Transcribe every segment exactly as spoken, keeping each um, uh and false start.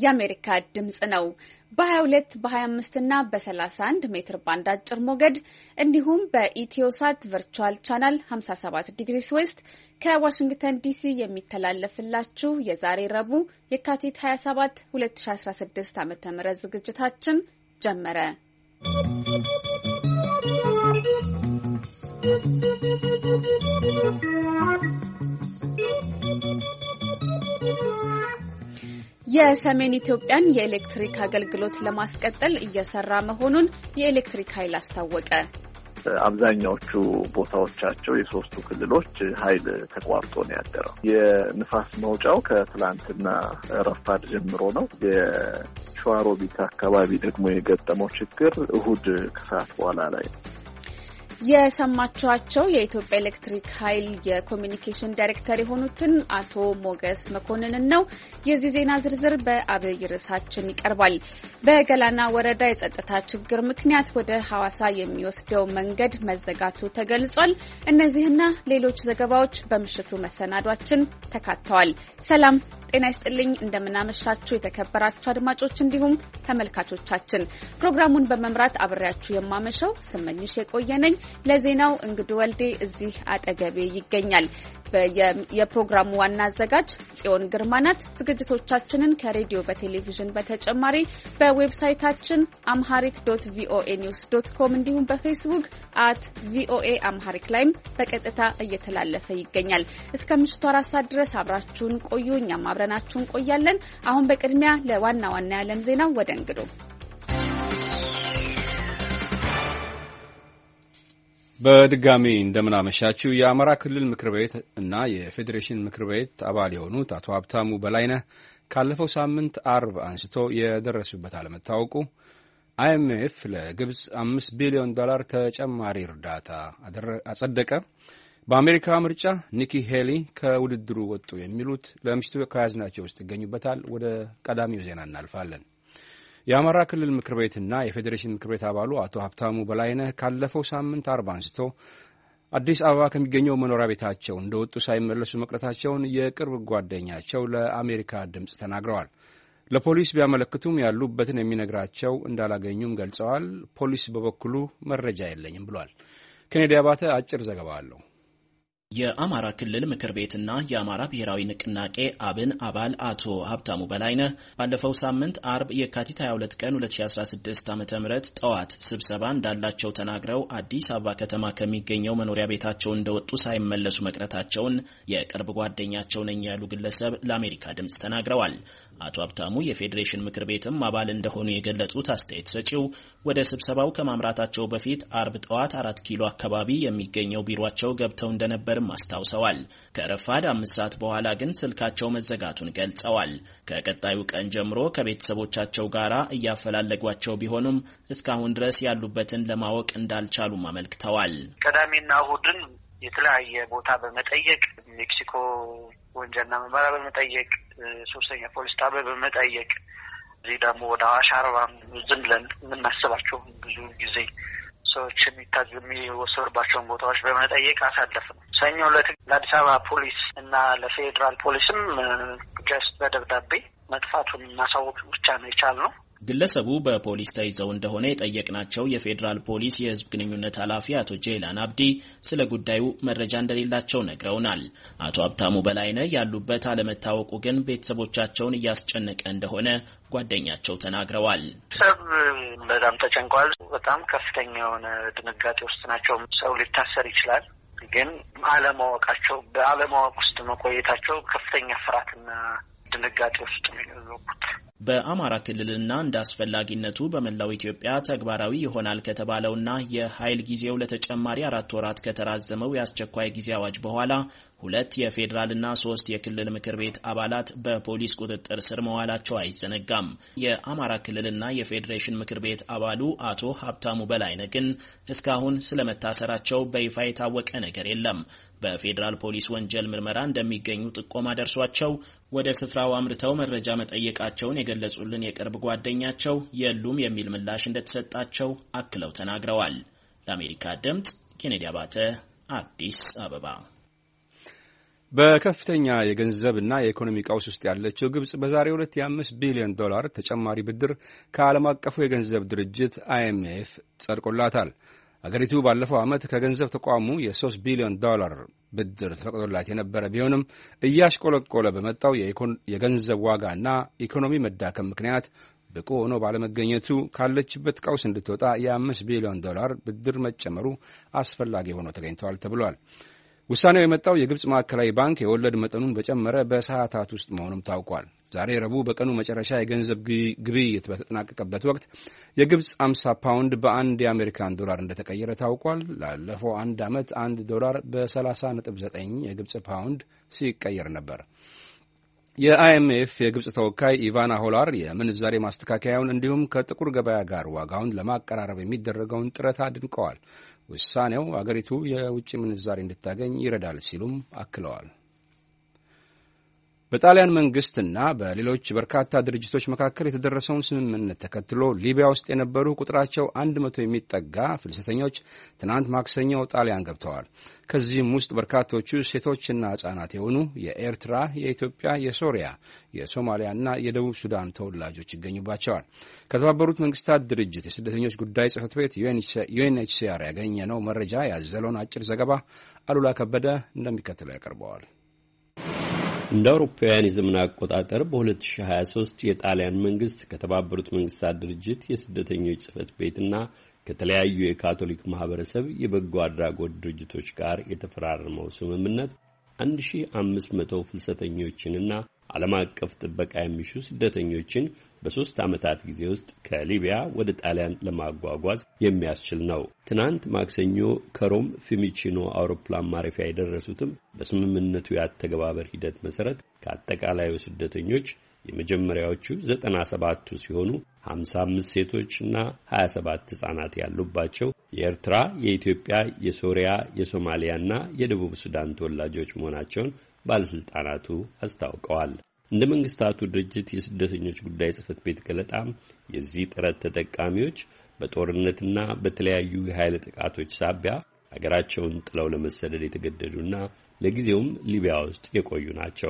የአሜሪካ ድምጽ ነው። በ22 በ25 እና በ31 ሜትር ባንድ አጭር ሞገድ እንዲሁም በኢትዮሳት ቨርቹዋል ቻናል ሃምሳ ሰባት ዲግሪስ ዌስት ከዋሽንግተን ዲሲ የሚተላለፍላችሁ የዛሬ ረቡዕ የካቲት ሃያ ሰባት ሁለት ሺህ አስራ ስድስት ዓ.ም ዝግጅታችን ጀመረ። የሰሜን ኢትዮጵያን የኤሌክትሪክ አገልግሎት ለማስቀጠል እየሰራ መሆኑን የኤሌክትሪክ ኃይል አስታወቀ። አብዛኛዎቹ ቦታዎቻቸው የሶስቱ ክልሎች ኃይል ተቋርጦ ነው ያደረው። የንፋስ መውጫው ከትላንትና ረፋድ ጀምሮ ነው። የሸዋሮቢት አካባቢ ደግሞ የገጠመው ችግር እሁድ ከሰዓት በኋላ ላይ ነው። የሰማችኋቸው የኢትዮጵያ ኤሌክትሪክ ኃይል የኮሚኒኬሽን ዳይሬክተር የሆኑትን አቶ ሞገስ መኮንንን ነው። የዚህ ዜና ዝርዝር በአብይ ርዕሳችን ይቀርባል። በገላና ወረዳ የጸጥታ ችግር ምክንያት ወደ ሐዋሳ የሚወስደው መንገድ መዘጋቱ ተገልጿል። እነዚህና ሌሎች ዘገባዎች በምሽቱ መሰናዷችን ተካተዋል። ሰላም ጤና ይስጥልኝ። እንደምናመሻችሁ የተከበራችሁ አድማጮች እንዲሁም ተመልካቾቻችን። ፕሮግራሙን በመምራት አብሬያችሁ የማመሸው ስመኝሽ የቆየነኝ። ለዜናው እንግዱ ወልዴ እዚህ አጠገቤ ይገኛል። የፕሮግራሙ ዋና አዘጋጅ ጽዮን ግርማ ናት። ዝግጅቶቻችንን ከሬዲዮ በቴሌቪዥን በተጨማሪ በዌብሳይታችን አምሃሪክ ዶት ቪኦኤ ኒውስ ዶት ኮም እንዲሁም በፌስቡክ አት ቪኦኤ አምሃሪክ ላይም በቀጥታ እየተላለፈ ይገኛል። እስከ ምሽቱ አራት ሰዓት ድረስ አብራችሁን ቆዩ። እኛም አብረናችሁን ቆያለን። አሁን በቅድሚያ ለዋና ዋና የዓለም ዜናው ወደ እንግዱ። በድጋሚ እንደምናመሻችሁ። የአማራ ክልል ምክር ቤት እና የፌዴሬሽን ምክር ቤት አባል የሆኑት አቶ ሀብታሙ በላይነህ ካለፈው ሳምንት አርብ አንስቶ የደረሱበት አለመታወቁ አይኤምኤፍ ለግብጽ አምስት ቢሊዮን ዶላር ተጨማሪ እርዳታ አጸደቀ፣ በአሜሪካ ምርጫ ኒኪ ሄሊ ከውድድሩ ወጡ የሚሉት ለምሽቱ ከያዝናቸው ውስጥ ይገኙበታል። ወደ ቀዳሚው ዜና እናልፋለን። የአማራ ክልል ምክር ቤትና የፌዴሬሽን ምክር ቤት አባሉ አቶ ሀብታሙ በላይነህ ካለፈው ሳምንት አርብ አንስቶ አዲስ አበባ ከሚገኘው መኖሪያ ቤታቸው እንደወጡ ሳይመለሱ መቅረታቸውን የቅርብ ጓደኛቸው ለአሜሪካ ድምፅ ተናግረዋል። ለፖሊስ ቢያመለክቱም ያሉበትን የሚነግራቸው እንዳላገኙም ገልጸዋል። ፖሊስ በበኩሉ መረጃ የለኝም ብሏል። ኬኔዲ አባተ አጭር ዘገባ አለው። የአማራ ክልል ምክር ቤትና የአማራ ብሔራዊ ንቅናቄ አብን አባል አቶ ሀብታሙ በላይነህ ባለፈው ሳምንት አርብ የካቲት ሃያ ሁለት ቀን ሁለት ሺህ አስራ ስድስት ዓ.ም ጠዋት ስብሰባ እንዳላቸው ተናግረው አዲስ አበባ ከተማ ከሚገኘው መኖሪያ ቤታቸው እንደወጡ ሳይመለሱ መቅረታቸውን የቅርብ ጓደኛቸው ነኝ ያሉ ግለሰብ ለአሜሪካ ድምፅ ተናግረዋል። አቶ ሀብታሙ የፌዴሬሽን ምክር ቤትም አባል እንደሆኑ የገለጹት አስተያየት ሰጪው ወደ ስብሰባው ከማምራታቸው በፊት አርብ ጠዋት አራት ኪሎ አካባቢ የሚገኘው ቢሮአቸው ገብተው እንደነበርም አስታውሰዋል። ከረፋድ አምስት ሰዓት በኋላ ግን ስልካቸው መዘጋቱን ገልጸዋል። ከቀጣዩ ቀን ጀምሮ ከቤተሰቦቻቸው ጋር እያፈላለጓቸው ቢሆኑም እስካሁን ድረስ ያሉበትን ለማወቅ እንዳልቻሉም አመልክተዋል። ቅዳሜና እሁድን የተለያየ ቦታ በመጠየቅ ሜክሲኮ ወንጀልና ምርመራ በመጠየቅ ሶስተኛ ፖሊስ ጣቢያ በመጠየቅ እዚህ ደግሞ ወደ አዋሽ አርባ ዝም ብለን የምናስባቸው ብዙ ጊዜ ሰዎች የሚታዙ የሚወሰዱባቸውን ቦታዎች በመጠየቅ አሳለፍ ነው። ሰኞ ዕለት ለአዲስ አበባ ፖሊስ እና ለፌዴራል ፖሊስም ጀስት በደብዳቤ መጥፋቱን ማሳወቅ ብቻ ነው የቻልነው። ግለሰቡ በፖሊስ ተይዘው እንደሆነ የጠየቅናቸው የፌዴራል ፖሊስ የሕዝብ ግንኙነት ኃላፊ አቶ ጄላን አብዲ ስለ ጉዳዩ መረጃ እንደሌላቸው ነግረውናል። አቶ ሀብታሙ በላይነህ ያሉበት አለመታወቁ ግን ቤተሰቦቻቸውን እያስጨነቀ እንደሆነ ጓደኛቸው ተናግረዋል። ሰብ በጣም ተጨንቋል። በጣም ከፍተኛ የሆነ ድንጋጤ ውስጥ ናቸው። ሰው ሊታሰር ይችላል፣ ግን አለማወቃቸው በአለማወቅ ውስጥ መቆየታቸው ከፍተኛ ፍርሃትና ድንጋጤ ውስጥ ነው የገቡት። በአማራ ክልልና እንደ አስፈላጊነቱ በመላው ኢትዮጵያ ተግባራዊ ይሆናል ከተባለውና የኃይል ጊዜው ለተጨማሪ አራት ወራት ከተራዘመው የአስቸኳይ ጊዜ አዋጅ በኋላ ሁለት የፌዴራልና ሶስት የክልል ምክር ቤት አባላት በፖሊስ ቁጥጥር ስር መዋላቸው አይዘነጋም። የአማራ ክልልና የፌዴሬሽን ምክር ቤት አባሉ አቶ ሀብታሙ በላይነህ ግን እስካሁን ስለመታሰራቸው በይፋ የታወቀ ነገር የለም። በፌዴራል ፖሊስ ወንጀል ምርመራ እንደሚገኙ ጥቆማ ደርሷቸው ወደ ስፍራው አምርተው መረጃ መጠየቃቸውን የገለጹልን የቅርብ ጓደኛቸው የሉም የሚል ምላሽ እንደተሰጣቸው አክለው ተናግረዋል። ለአሜሪካ ድምጽ ኬኔዲ አባተ አዲስ አበባ። በከፍተኛ የገንዘብና የኢኮኖሚ ቀውስ ውስጥ ያለችው ግብጽ በዛሬው ዕለት የአምስት ቢሊዮን ዶላር ተጨማሪ ብድር ከዓለም አቀፉ የገንዘብ ድርጅት አይኤምኤፍ ጸድቆላታል። አገሪቱ ባለፈው ዓመት ከገንዘብ ተቋሙ የሶስት ቢሊዮን ዶላር ብድር ተፈቅዶላት የነበረ ቢሆንም እያሽቆለቆለ በመጣው የገንዘብ ዋጋና ኢኮኖሚ መዳከም ምክንያት ብቁ ሆኖ ባለመገኘቱ ካለችበት ቀውስ እንድትወጣ የአምስት ቢሊዮን ዶላር ብድር መጨመሩ አስፈላጊ ሆኖ ተገኝተዋል ተብሏል። ውሳኔው የመጣው የግብጽ ማዕከላዊ ባንክ የወለድ መጠኑን በጨመረ በሰዓታት ውስጥ መሆኑም ታውቋል። ዛሬ ረቡዕ በቀኑ መጨረሻ የገንዘብ ግብይት በተጠናቀቀበት ወቅት የግብጽ አምሳ ፓውንድ በአንድ የአሜሪካን ዶላር እንደተቀየረ ታውቋል። ላለፈው አንድ ዓመት አንድ ዶላር በሰላሳ ነጥብ ዘጠኝ የግብጽ ፓውንድ ሲቀየር ነበር። የአይኤምኤፍ የግብጽ ተወካይ ኢቫና ሆላር የምንዛሬ ማስተካከያውን እንዲሁም ከጥቁር ገበያ ጋር ዋጋውን ለማቀራረብ የሚደረገውን ጥረት አድንቀዋል። ውሳኔው አገሪቱ የውጭ ምንዛሬ እንድታገኝ ይረዳል ሲሉም አክለዋል። በጣሊያን መንግስትና በሌሎች በርካታ ድርጅቶች መካከል የተደረሰውን ስምምነት ተከትሎ ሊቢያ ውስጥ የነበሩ ቁጥራቸው አንድ መቶ የሚጠጋ ፍልሰተኞች ትናንት ማክሰኞ ጣሊያን ገብተዋል። ከዚህም ውስጥ በርካቶቹ ሴቶችና ሕጻናት የሆኑ የኤርትራ፣ የኢትዮጵያ፣ የሶሪያ፣ የሶማሊያና የደቡብ ሱዳን ተወላጆች ይገኙባቸዋል። ከተባበሩት መንግስታት ድርጅት የስደተኞች ጉዳይ ጽሕፈት ቤት ዩኤንኤችሲአር ያገኘነው መረጃ ያዘለውን አጭር ዘገባ አሉላ ከበደ እንደሚከተለው ያቀርበዋል። እንደ አውሮፓውያን የዘመን አቆጣጠር በ2023 የጣሊያን መንግስት ከተባበሩት መንግስታት ድርጅት የስደተኞች ጽሕፈት ቤትና ከተለያዩ የካቶሊክ ማህበረሰብ የበጎ አድራጎት ድርጅቶች ጋር የተፈራረመው ስምምነት አንድ ሺህ አምስት መቶ ፍልሰተኞችንና ዓለም አቀፍ ጥበቃ የሚሹ ስደተኞችን በሶስት ዓመታት ጊዜ ውስጥ ከሊቢያ ወደ ጣሊያን ለማጓጓዝ የሚያስችል ነው። ትናንት ማክሰኞ ከሮም ፊሚቺኖ አውሮፕላን ማረፊያ የደረሱትም በስምምነቱ ያተገባበር ሂደት መሰረት ከአጠቃላዩ ስደተኞች የመጀመሪያዎቹ ዘጠና ሰባቱ ሲሆኑ ሀምሳ አምስት ሴቶችና ሀያ ሰባት ሕፃናት ያሉባቸው የኤርትራ፣ የኢትዮጵያ፣ የሶሪያ፣ የሶማሊያና የደቡብ ሱዳን ተወላጆች መሆናቸውን ባለስልጣናቱ አስታውቀዋል። እንደ መንግስታቱ ድርጅት የስደተኞች ጉዳይ ጽሕፈት ቤት ገለጣም የዚህ ጥረት ተጠቃሚዎች በጦርነትና በተለያዩ የኃይል ጥቃቶች ሳቢያ ሀገራቸውን ጥለው ለመሰደድ የተገደዱና ለጊዜውም ሊቢያ ውስጥ የቆዩ ናቸው።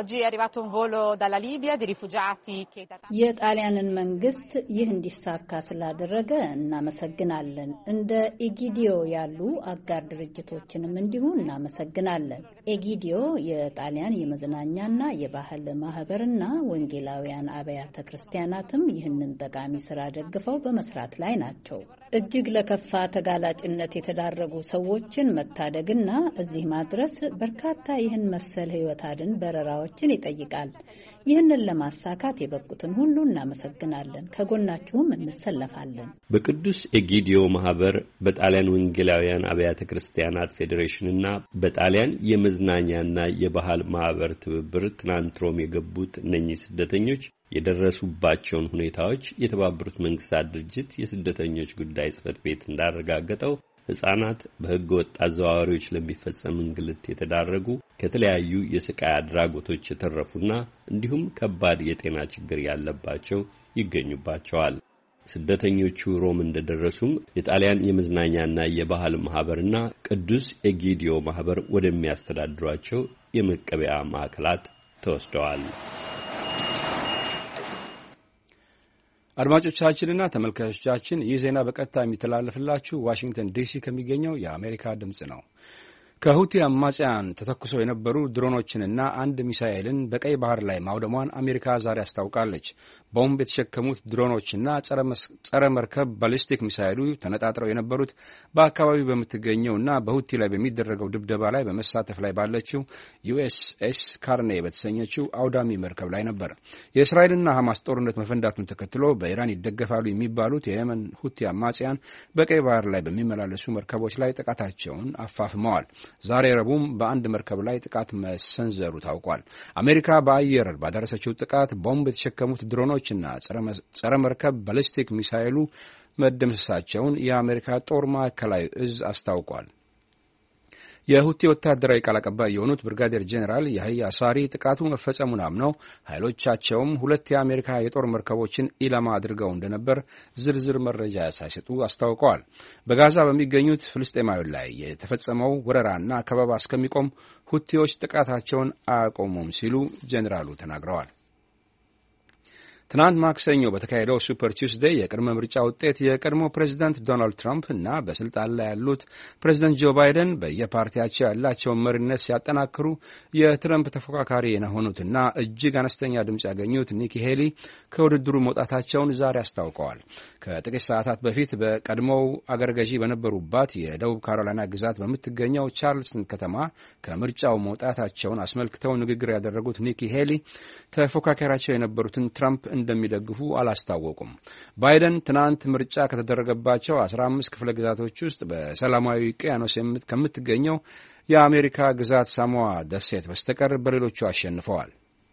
የጣሊያንን መንግስት ይህ እንዲሳካ ስላደረገ እናመሰግናለን። እንደ ኤጊዲዮ ያሉ አጋር ድርጅቶችንም እንዲሁ እናመሰግናለን። ኤጊዲዮ የጣሊያን የመዝናኛና የባህል ማህበርና ወንጌላውያን አብያተ ክርስቲያናትም ይህንን ጠቃሚ ስራ ደግፈው በመስራት ላይ ናቸው። እጅግ ለከፋ ተጋላጭነት የተዳረጉ ሰዎችን መታደግና እዚህ ማድረስ በርካታ ይህን መሰል ህይወት አድን በረራዎችን ይጠይቃል። ይህንን ለማሳካት የበቁትን ሁሉ እናመሰግናለን። ከጎናችሁም እንሰለፋለን። በቅዱስ ኤጊዲዮ ማህበር፣ በጣሊያን ወንጌላውያን አብያተ ክርስቲያናት ፌዴሬሽንና በጣሊያን የመዝናኛና የባህል ማህበር ትብብር ትናንት ሮም የገቡት እነኚህ ስደተኞች የደረሱባቸውን ሁኔታዎች የተባበሩት መንግስታት ድርጅት የስደተኞች ጉዳይ ጽሕፈት ቤት እንዳረጋገጠው ሕፃናት በሕገ ወጥ አዘዋዋሪዎች ለሚፈጸም እንግልት የተዳረጉ ከተለያዩ የስቃይ አድራጎቶች የተረፉና እንዲሁም ከባድ የጤና ችግር ያለባቸው ይገኙባቸዋል። ስደተኞቹ ሮም እንደደረሱም የጣሊያን የመዝናኛና የባህል ማህበርና ቅዱስ ኤጊዲዮ ማህበር ወደሚያስተዳድሯቸው የመቀበያ ማዕከላት ተወስደዋል። አድማጮቻችንና ተመልካቾቻችን ይህ ዜና በቀጥታ የሚተላለፍላችሁ ዋሽንግተን ዲሲ ከሚገኘው የአሜሪካ ድምጽ ነው። ከሁቲ አማጽያን ተተኩሰው የነበሩ ድሮኖችንና አንድ ሚሳኤልን በቀይ ባህር ላይ ማውደሟን አሜሪካ ዛሬ አስታውቃለች። ቦምብ የተሸከሙት ድሮኖችና ጸረ መርከብ ባሊስቲክ ሚሳኤሉ ተነጣጥረው የነበሩት በአካባቢው በምትገኘውና በሁቲ ላይ በሚደረገው ድብደባ ላይ በመሳተፍ ላይ ባለችው ዩኤስኤስ ካርኔ በተሰኘችው አውዳሚ መርከብ ላይ ነበር። የእስራኤልና ሐማስ ጦርነት መፈንዳቱን ተከትሎ በኢራን ይደገፋሉ የሚባሉት የየመን ሁቲ አማጽያን በቀይ ባህር ላይ በሚመላለሱ መርከቦች ላይ ጥቃታቸውን አፋፍመዋል። ዛሬ ረቡዕም በአንድ መርከብ ላይ ጥቃት መሰንዘሩ ታውቋል። አሜሪካ በአየር ባደረሰችው ጥቃት ቦምብ የተሸከሙት ድሮኖችና ጸረ መርከብ ባሊስቲክ ሚሳይሉ መደምሰሳቸውን የአሜሪካ ጦር ማዕከላዊ እዝ አስታውቋል። የሁቲ ወታደራዊ ቃል አቀባይ የሆኑት ብርጋዴር ጄኔራል ያህያ ሳሪ ጥቃቱ መፈጸሙን አምነው ኃይሎቻቸውም ሁለት የአሜሪካ የጦር መርከቦችን ኢላማ አድርገው እንደነበር ዝርዝር መረጃ ሳይሰጡ አስታውቀዋል። በጋዛ በሚገኙት ፍልስጤማውያን ላይ የተፈጸመው ወረራና ከበባ እስከሚቆም ሁቲዎች ጥቃታቸውን አያቆሙም ሲሉ ጄኔራሉ ተናግረዋል። ትናንት ማክሰኞ በተካሄደው ሱፐር ቱስዴይ የቅድመ ምርጫ ውጤት የቀድሞ ፕሬዚዳንት ዶናልድ ትራምፕ እና በስልጣን ላይ ያሉት ፕሬዚዳንት ጆ ባይደን በየፓርቲያቸው ያላቸውን መሪነት ሲያጠናክሩ የትራምፕ ተፎካካሪ የሆኑትና እጅግ አነስተኛ ድምፅ ያገኙት ኒኪ ሄሊ ከውድድሩ መውጣታቸውን ዛሬ አስታውቀዋል። ከጥቂት ሰዓታት በፊት በቀድሞው አገረ ገዢ በነበሩባት የደቡብ ካሮላይና ግዛት በምትገኘው ቻርልስተን ከተማ ከምርጫው መውጣታቸውን አስመልክተው ንግግር ያደረጉት ኒኪ ሄሊ ተፎካካሪያቸው የነበሩትን ትራምፕ እንደሚደግፉ አላስታወቁም። ባይደን ትናንት ምርጫ ከተደረገባቸው አስራ አምስት ክፍለ ግዛቶች ውስጥ በሰላማዊ ውቅያኖስ ከምትገኘው የአሜሪካ ግዛት ሳሞዋ ደሴት በስተቀር በሌሎቹ አሸንፈዋል።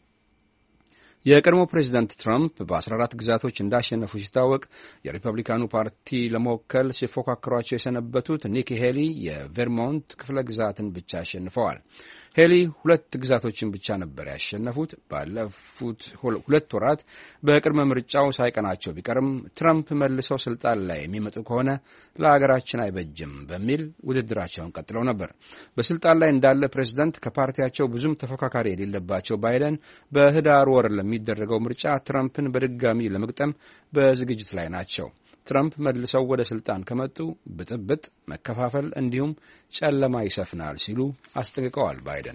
የቀድሞ ፕሬዚዳንት ትራምፕ በአስራ አራት ግዛቶች እንዳሸነፉ ሲታወቅ የሪፐብሊካኑ ፓርቲ ለመወከል ሲፎካከሯቸው የሰነበቱት ኒኪ ሄሊ የቬርሞንት ክፍለ ግዛትን ብቻ አሸንፈዋል። ሄሊ ሁለት ግዛቶችን ብቻ ነበር ያሸነፉት። ባለፉት ሁለት ወራት በቅድመ ምርጫው ሳይቀናቸው ቢቀርም ትራምፕ መልሰው ስልጣን ላይ የሚመጡ ከሆነ ለሀገራችን አይበጅም በሚል ውድድራቸውን ቀጥለው ነበር። በስልጣን ላይ እንዳለ ፕሬዚዳንት ከፓርቲያቸው ብዙም ተፎካካሪ የሌለባቸው ባይደን በህዳር ወር ለሚደረገው ምርጫ ትራምፕን በድጋሚ ለመግጠም በዝግጅት ላይ ናቸው። ትራምፕ መልሰው ወደ ስልጣን ከመጡ ብጥብጥ፣ መከፋፈል እንዲሁም ጨለማ ይሰፍናል ሲሉ አስጠንቅቀዋል ባይደን።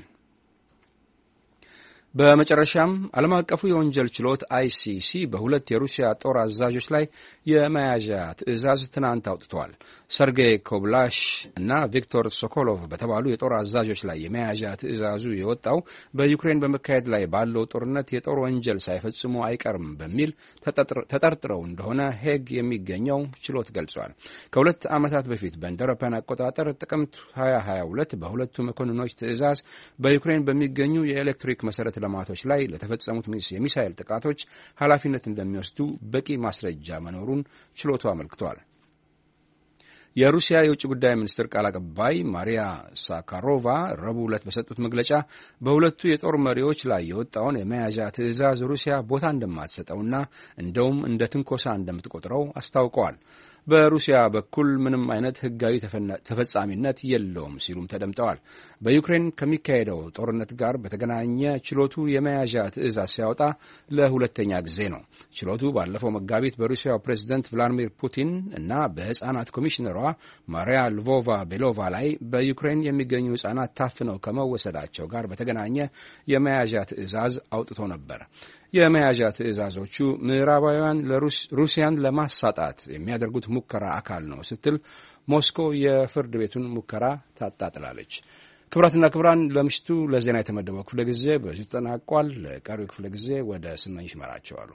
በመጨረሻም ዓለም አቀፉ የወንጀል ችሎት አይሲሲ በሁለት የሩሲያ ጦር አዛዦች ላይ የመያዣ ትዕዛዝ ትናንት አውጥተዋል። ሰርጌይ ኮብላሽ እና ቪክቶር ሶኮሎቭ በተባሉ የጦር አዛዦች ላይ የመያዣ ትዕዛዙ የወጣው በዩክሬን በመካሄድ ላይ ባለው ጦርነት የጦር ወንጀል ሳይፈጽሙ አይቀርም በሚል ተጠርጥረው እንደሆነ ሄግ የሚገኘው ችሎት ገልጿል። ከሁለት ዓመታት በፊት በእንደ አውሮፓውያን አቆጣጠር ጥቅምት ሀያ ሀያ ሁለት በሁለቱ መኮንኖች ትዕዛዝ በዩክሬን በሚገኙ የኤሌክትሪክ መሰረተ ልማቶች ላይ ለተፈጸሙት የሚሳኤል ጥቃቶች ኃላፊነት እንደሚወስዱ በቂ ማስረጃ መኖሩን ችሎቱ አመልክቷል። የሩሲያ የውጭ ጉዳይ ሚኒስትር ቃል አቀባይ ማሪያ ሳካሮቫ ረቡዕ ዕለት በሰጡት መግለጫ በሁለቱ የጦር መሪዎች ላይ የወጣውን የመያዣ ትዕዛዝ ሩሲያ ቦታ እንደማትሰጠውና እንደውም እንደ ትንኮሳ እንደምትቆጥረው አስታውቀዋል። በሩሲያ በኩል ምንም አይነት ሕጋዊ ተፈጻሚነት የለውም ሲሉም ተደምጠዋል። በዩክሬን ከሚካሄደው ጦርነት ጋር በተገናኘ ችሎቱ የመያዣ ትዕዛዝ ሲያወጣ ለሁለተኛ ጊዜ ነው። ችሎቱ ባለፈው መጋቢት በሩሲያው ፕሬዝደንት ቭላዲሚር ፑቲን እና በሕፃናት ኮሚሽነሯ ማሪያ ልቮቫ ቤሎቫ ላይ በዩክሬን የሚገኙ ሕፃናት ታፍነው ከመወሰዳቸው ጋር በተገናኘ የመያዣ ትዕዛዝ አውጥቶ ነበር። የመያዣ ትዕዛዞቹ ምዕራባውያን ሩሲያን ለማሳጣት የሚያደርጉት ሙከራ አካል ነው ስትል ሞስኮ የፍርድ ቤቱን ሙከራ ታጣጥላለች። ክቡራትና ክቡራን፣ ለምሽቱ ለዜና የተመደበው ክፍለ ጊዜ በዚሁ ተጠናቋል። ለቀሪው ክፍለ ጊዜ ወደ ስመኝሽ መራቸዋሉ።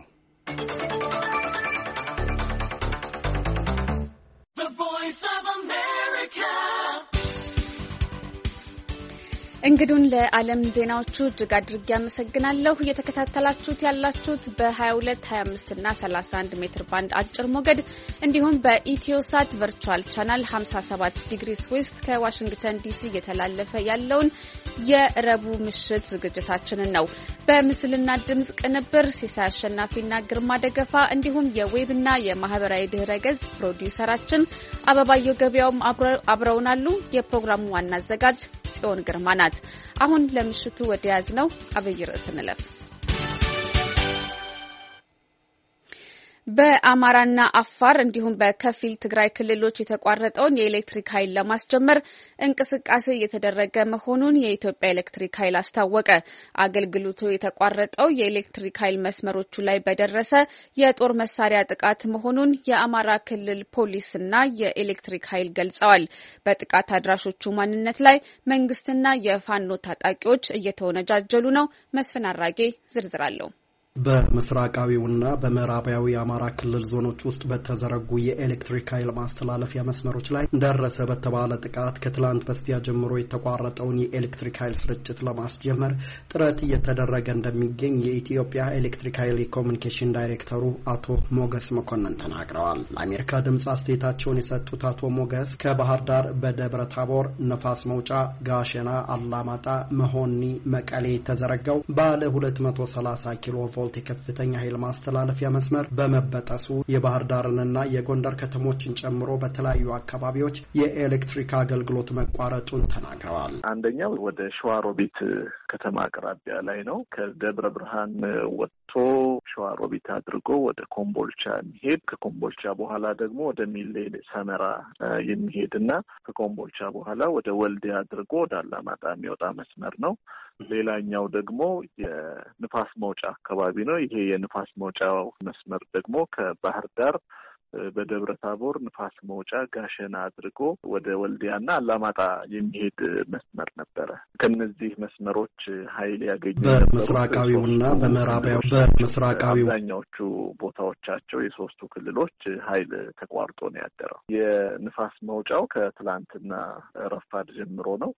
እንግዱን ለዓለም ዜናዎቹ እጅግ አድርጌ ያመሰግናለሁ። እየተከታተላችሁት ያላችሁት በ22፣ ሀያ አምስት እና ሰላሳ አንድ ሜትር ባንድ አጭር ሞገድ እንዲሁም በኢትዮሳት ቨርቹዋል ቻናል ሃምሳ ሰባት ዲግሪስ ዌስት ከዋሽንግተን ዲሲ እየተላለፈ ያለውን የረቡዕ ምሽት ዝግጅታችንን ነው። በምስልና ድምጽ ቅንብር ሲሳይ አሸናፊና ግርማ ደገፋ እንዲሁም የዌብና የማህበራዊ ድህረ ገጽ ፕሮዲውሰራችን አበባየው ገበያውም አብረውናሉ። የፕሮግራሙ ዋና አዘጋጅ ጽዮን ግርማ ናት። አሁን ለምሽቱ ወደ ያዝነው አብይ ርዕስ እንለፍ። በአማራና አፋር እንዲሁም በከፊል ትግራይ ክልሎች የተቋረጠውን የኤሌክትሪክ ኃይል ለማስጀመር እንቅስቃሴ እየተደረገ መሆኑን የኢትዮጵያ ኤሌክትሪክ ኃይል አስታወቀ። አገልግሎቱ የተቋረጠው የኤሌክትሪክ ኃይል መስመሮቹ ላይ በደረሰ የጦር መሳሪያ ጥቃት መሆኑን የአማራ ክልል ፖሊስና የኤሌክትሪክ ኃይል ገልጸዋል። በጥቃት አድራሾቹ ማንነት ላይ መንግስትና የፋኖ ታጣቂዎች እየተወነጃጀሉ ነው። መስፍን አራጌ ዝርዝር አለው። በምስራቃዊውና በምዕራባዊ የአማራ ክልል ዞኖች ውስጥ በተዘረጉ የኤሌክትሪክ ኃይል ማስተላለፊያ መስመሮች ላይ ደረሰ በተባለ ጥቃት ከትላንት በስቲያ ጀምሮ የተቋረጠውን የኤሌክትሪክ ኃይል ስርጭት ለማስጀመር ጥረት እየተደረገ እንደሚገኝ የኢትዮጵያ ኤሌክትሪክ ኃይል ኮሚኒኬሽን ዳይሬክተሩ አቶ ሞገስ መኮንን ተናግረዋል። ለአሜሪካ ድምጽ አስተያየታቸውን የሰጡት አቶ ሞገስ ከባህር ዳር በደብረ ታቦር፣ ነፋስ መውጫ፣ ጋሸና፣ አላማጣ፣ መሆኒ፣ መቀሌ የተዘረጋው ባለ ሁለት መቶ ሰላሳ ኪሎ ቮልት የከፍተኛ ኃይል ማስተላለፊያ መስመር በመበጠሱ የባህር ዳርንና የጎንደር ከተሞችን ጨምሮ በተለያዩ አካባቢዎች የኤሌክትሪክ አገልግሎት መቋረጡን ተናግረዋል። አንደኛው ወደ ሸዋሮቢት ከተማ አቅራቢያ ላይ ነው። ከደብረ ብርሃን ወጥቶ ሸዋሮቢት አድርጎ ወደ ኮምቦልቻ የሚሄድ ከኮምቦልቻ በኋላ ደግሞ ወደ ሚሌ ሰመራ የሚሄድና ከኮምቦልቻ በኋላ ወደ ወልዲያ አድርጎ ወደ አላማጣ የሚወጣ መስመር ነው። ሌላኛው ደግሞ የንፋስ መውጫ አካባቢ ነው። ይሄ የንፋስ መውጫው መስመር ደግሞ ከባህር ዳር በደብረ ታቦር ንፋስ መውጫ ጋሸና አድርጎ ወደ ወልዲያና አላማጣ የሚሄድ መስመር ነበረ። ከነዚህ መስመሮች ኃይል ያገኙ በምስራቃዊውና በምዕራባዊ በምስራቃዊው አብዛኛዎቹ ቦታዎቻቸው የሶስቱ ክልሎች ኃይል ተቋርጦ ነው ያደረው። የንፋስ መውጫው ከትላንትና ረፋድ ጀምሮ ነው።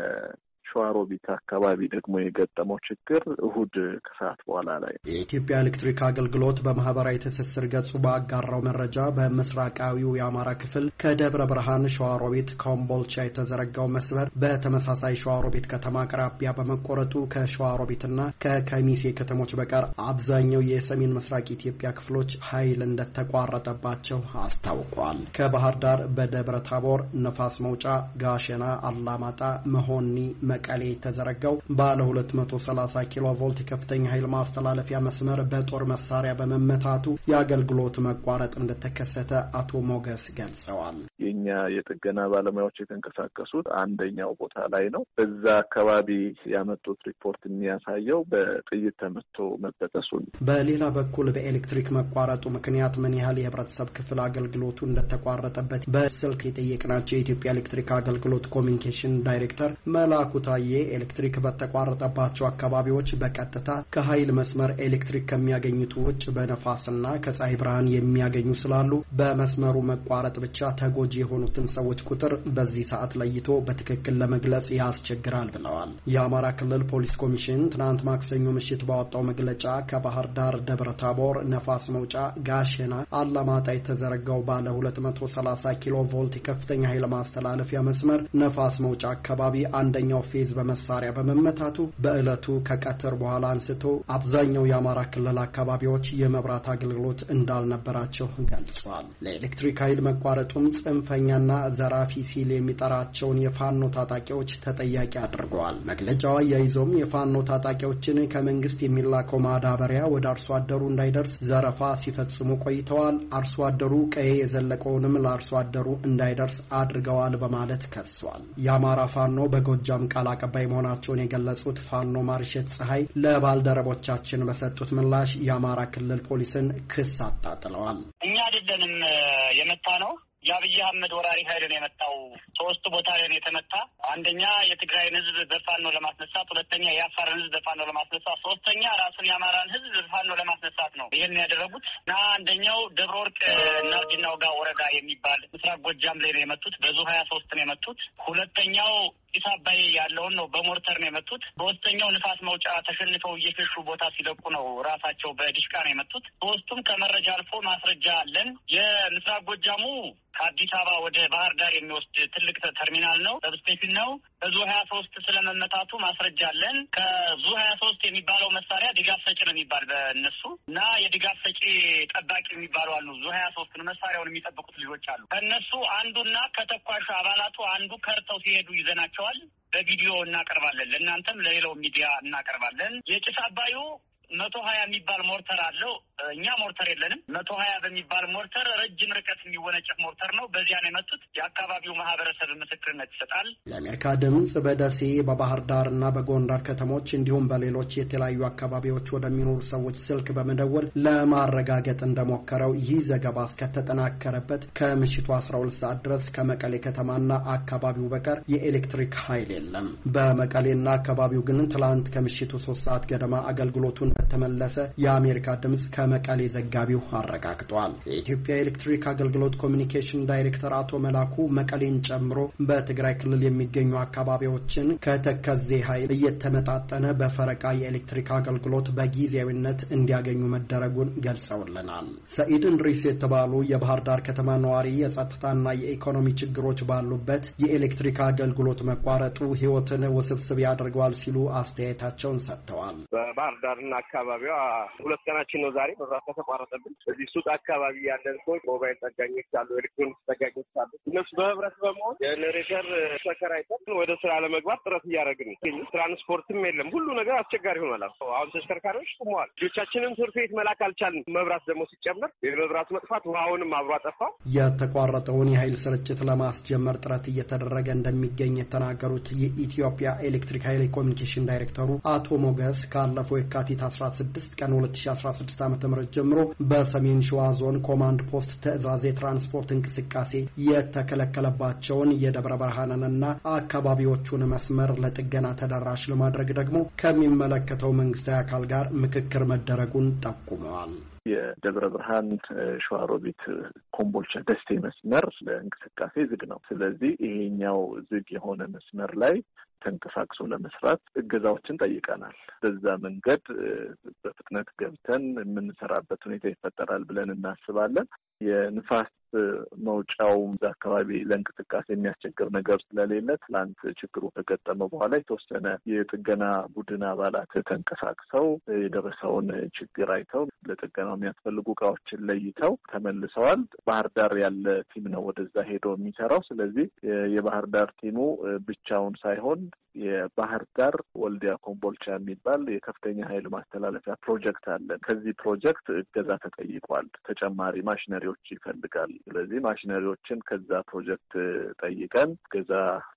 ሸዋሮቢት አካባቢ ደግሞ የገጠመው ችግር እሁድ ከሰዓት በኋላ ላይ። የኢትዮጵያ ኤሌክትሪክ አገልግሎት በማህበራዊ ትስስር ገጹ ባጋራው መረጃ በምስራቃዊው የአማራ ክፍል ከደብረ ብርሃን ሸዋሮቢት ኮምቦልቻ የተዘረጋው መስመር በተመሳሳይ ሸዋሮቢት ከተማ አቅራቢያ በመቆረጡ ከሸዋሮቢትና ከከሚሴ ከተሞች በቀር አብዛኛው የሰሜን ምስራቅ ኢትዮጵያ ክፍሎች ኃይል እንደተቋረጠባቸው አስታውቋል። ከባህር ዳር በደብረ ታቦር፣ ነፋስ መውጫ፣ ጋሸና፣ አላማጣ፣ መሆኒ፣ መቀሌ የተዘረጋው ባለ ሁለት መቶ ሰላሳ ኪሎ ቮልት ከፍተኛ ኃይል ማስተላለፊያ መስመር በጦር መሳሪያ በመመታቱ የአገልግሎት መቋረጥ እንደተከሰተ አቶ ሞገስ ገልጸዋል። የኛ የጥገና ባለሙያዎች የተንቀሳቀሱት አንደኛው ቦታ ላይ ነው። በዛ አካባቢ ያመጡት ሪፖርት የሚያሳየው በጥይት ተመቶ መበጠሱን። በሌላ በኩል በኤሌክትሪክ መቋረጡ ምክንያት ምን ያህል የህብረተሰብ ክፍል አገልግሎቱ እንደተቋረጠበት በስልክ የጠየቅናቸው የኢትዮጵያ ኤሌክትሪክ አገልግሎት ኮሚኒኬሽን ዳይሬክተር መላኩ ታዬ ኤሌክትሪክ በተቋረጠባቸው አካባቢዎች በቀጥታ ከኃይል መስመር ኤሌክትሪክ ከሚያገኙት ውጭ በነፋስና ከፀሐይ ብርሃን የሚያገኙ ስላሉ በመስመሩ መቋረጥ ብቻ ተጎጂ የሆኑትን ሰዎች ቁጥር በዚህ ሰዓት ለይቶ በትክክል ለመግለጽ ያስቸግራል ብለዋል። የአማራ ክልል ፖሊስ ኮሚሽን ትናንት ማክሰኞ ምሽት ባወጣው መግለጫ ከባህር ዳር ደብረ ታቦር፣ ነፋስ መውጫ፣ ጋሸና፣ አላማጣ የተዘረጋው ባለ ሁለት መቶ ሰላሳ ኪሎ ቮልት ከፍተኛ ኃይል ማስተላለፊያ መስመር ነፋስ መውጫ አካባቢ አንደኛው ፌዝ በመሳሪያ በመመታቱ በእለቱ ከቀትር በኋላ አንስቶ አብዛኛው የአማራ ክልል አካባቢዎች የመብራት አገልግሎት እንዳልነበራቸው ገልጿል። ለኤሌክትሪክ ኃይል መቋረጡም ጽንፈኛና ዘራፊ ሲል የሚጠራቸውን የፋኖ ታጣቂዎች ተጠያቂ አድርገዋል። መግለጫው አያይዞም የፋኖ ታጣቂዎችን ከመንግስት የሚላከው ማዳበሪያ ወደ አርሶ አደሩ እንዳይደርስ ዘረፋ ሲፈጽሙ ቆይተዋል፣ አርሶ አደሩ ቀዬ የዘለቀውንም ለአርሶ አደሩ እንዳይደርስ አድርገዋል በማለት ከሷል። የአማራ ፋኖ በጎጃም ቃል አቀባይ መሆናቸውን የገለጹት ፋኖ ማርሸት ፀሐይ ለባልደረቦቻችን በሰጡት ምላሽ የአማራ ክልል ፖሊስን ክስ አጣጥለዋል። እኛ አይደለንም የመታ ነው የአብይ አህመድ ወራሪ ኃይል ነው የመጣው። ሶስት ቦታ ላይ ነው የተመታ። አንደኛ የትግራይን ህዝብ በፋኖ ለማስነሳት፣ ሁለተኛ የአፋርን ህዝብ በፋኖ ለማስነሳት፣ ሶስተኛ ራሱን የአማራን ህዝብ በፋኖ ለማስነሳት ነው ይሄን ያደረጉት እና አንደኛው ደብረ ወርቅ ናርጅና ወጋ ወረዳ የሚባል ምስራቅ ጎጃም ላይ ነው የመቱት። በዙ ሀያ ሶስት ነው የመቱት። ሁለተኛው ጢስ አባይ ያለውን ነው በሞርተር ነው የመቱት። ሶስተኛው ንፋስ መውጫ ተሸንፈው እየሸሹ ቦታ ሲለቁ ነው ራሳቸው በዲሽቃ ነው የመቱት። ሶስቱም ከመረጃ አልፎ ማስረጃ አለን። የምስራቅ ጎጃሙ ከአዲስ አበባ ወደ ባህር ዳር የሚወስድ ትልቅ ተርሚናል ነው፣ ሰብስቴሽን ነው። በዙ ሀያ ሶስት ስለመመታቱ ማስረጃ አለን። ከዙ ሀያ ሶስት የሚባለው መሳሪያ ድጋፍ ሰጪ ነው የሚባል በእነሱ እና የድጋፍ ሰጪ ጠባቂ የሚባሉ አሉ። ዙ ሀያ ሶስትን መሳሪያውን የሚጠብቁት ልጆች አሉ። ከእነሱ አንዱና ከተኳሹ አባላቱ አንዱ ከርተው ሲሄዱ ይዘናቸዋል። በቪዲዮ እናቀርባለን፣ ለእናንተም ለሌላው ሚዲያ እናቀርባለን። የጢስ አባዩ መቶ ሀያ የሚባል ሞርተር አለው። እኛ ሞርተር የለንም። መቶ ሀያ በሚባል ሞርተር ረጅም ርቀት የሚወነጨፍ ሞርተር ነው። በዚያ ነው የመጡት። የአካባቢው ማህበረሰብ ምስክርነት ይሰጣል። ለአሜሪካ ድምጽ በደሴ በባህር ዳር እና በጎንደር ከተሞች እንዲሁም በሌሎች የተለያዩ አካባቢዎች ወደሚኖሩ ሰዎች ስልክ በመደወል ለማረጋገጥ እንደሞከረው ይህ ዘገባ እስከተጠናከረበት ከምሽቱ አስራ ሁለት ሰዓት ድረስ ከመቀሌ ከተማና አካባቢው በቀር የኤሌክትሪክ ኃይል የለም። በመቀሌና አካባቢው ግን ትላንት ከምሽቱ ሶስት ሰዓት ገደማ አገልግሎቱ እንደተመለሰ የአሜሪካ ድምጽ ከመቀሌ ዘጋቢው አረጋግጧል። የኢትዮጵያ ኤሌክትሪክ አገልግሎት ኮሚኒኬሽን ዳይሬክተር አቶ መላኩ መቀሌን ጨምሮ በትግራይ ክልል የሚገኙ አካባቢዎችን ከተከዜ ኃይል እየተመጣጠነ በፈረቃ የኤሌክትሪክ አገልግሎት በጊዜያዊነት እንዲያገኙ መደረጉን ገልጸውልናል። ሰኢድ እንድሪስ የተባሉ የባህር ዳር ከተማ ነዋሪ የጸጥታና የኢኮኖሚ ችግሮች ባሉበት የኤሌክትሪክ አገልግሎት መቋረጡ ሕይወትን ውስብስብ ያደርገዋል ሲሉ አስተያየታቸውን ሰጥተዋል። በባህር ዳርና አካባቢዋ ሁለት ቀናችን ነው ዛሬ መብራት ተቋረጠብን። እዚህ ሱቅ አካባቢ ያለን ሰዎች ሞባይል ጠጋኞች አሉ፣ ኤሌክትሮኒክስ ጠጋኞች አሉ። እነሱ በህብረት በመሆን ጀነሬተር ተከራይተን ወደ ስራ ለመግባት ጥረት እያደረግን ነው። ትራንስፖርትም የለም፣ ሁሉ ነገር አስቸጋሪ ሆኗል። አሁን ተሽከርካሪዎች ቆመዋል። ልጆቻችንም ትምህርት ቤት መላክ አልቻልንም። መብራት ደግሞ ሲጨመር የመብራቱ መጥፋት ውሃውንም አብሮ አጠፋ። የተቋረጠውን የኃይል ስርጭት ለማስጀመር ጥረት እየተደረገ እንደሚገኝ የተናገሩት የኢትዮጵያ ኤሌክትሪክ ኃይል ኮሚኒኬሽን ዳይሬክተሩ አቶ ሞገስ ካለፈው የካቲት አስራ ስድስት ቀን ሁለት ሺህ አስራ ስድስት ዓመተ ምህረት ጀምሮ በሰሜን ሸዋ ዞን ኮማንድ ፖስት ትዕዛዝ የትራንስፖርት እንቅስቃሴ የተከለከለባቸውን የደብረ ብርሃንንና አካባቢዎቹን መስመር ለጥገና ተደራሽ ለማድረግ ደግሞ ከሚመለከተው መንግስታዊ አካል ጋር ምክክር መደረጉን ጠቁመዋል። የደብረ ብርሃን ሸዋሮቢት ኮምቦልቻ ደሴ መስመር ለእንቅስቃሴ ዝግ ነው። ስለዚህ ይሄኛው ዝግ የሆነ መስመር ላይ ተንቀሳቅሶ ለመስራት እገዛዎችን ጠይቀናል። በዛ መንገድ በፍጥነት ገብተን የምንሰራበት ሁኔታ ይፈጠራል ብለን እናስባለን። የንፋስ መውጫው አካባቢ ለእንቅስቃሴ የሚያስቸግር ነገር ስለሌለ ትላንት ችግሩ ከገጠመ በኋላ የተወሰነ የጥገና ቡድን አባላት ተንቀሳቅሰው የደረሰውን ችግር አይተው ለጥገናው የሚያስፈልጉ እቃዎችን ለይተው ተመልሰዋል። ባህር ዳር ያለ ቲም ነው ወደዛ ሄዶ የሚሰራው። ስለዚህ የባህር ዳር ቲሙ ብቻውን ሳይሆን የባህር ዳር ወልዲያ ኮምቦልቻ የሚባል የከፍተኛ ኃይል ማስተላለፊያ ፕሮጀክት አለን። ከዚህ ፕሮጀክት እገዛ ተጠይቋል። ተጨማሪ ማሽነሪዎች ይፈልጋል። ስለዚህ ማሽነሪዎችን ከዛ ፕሮጀክት ጠይቀን እገዛ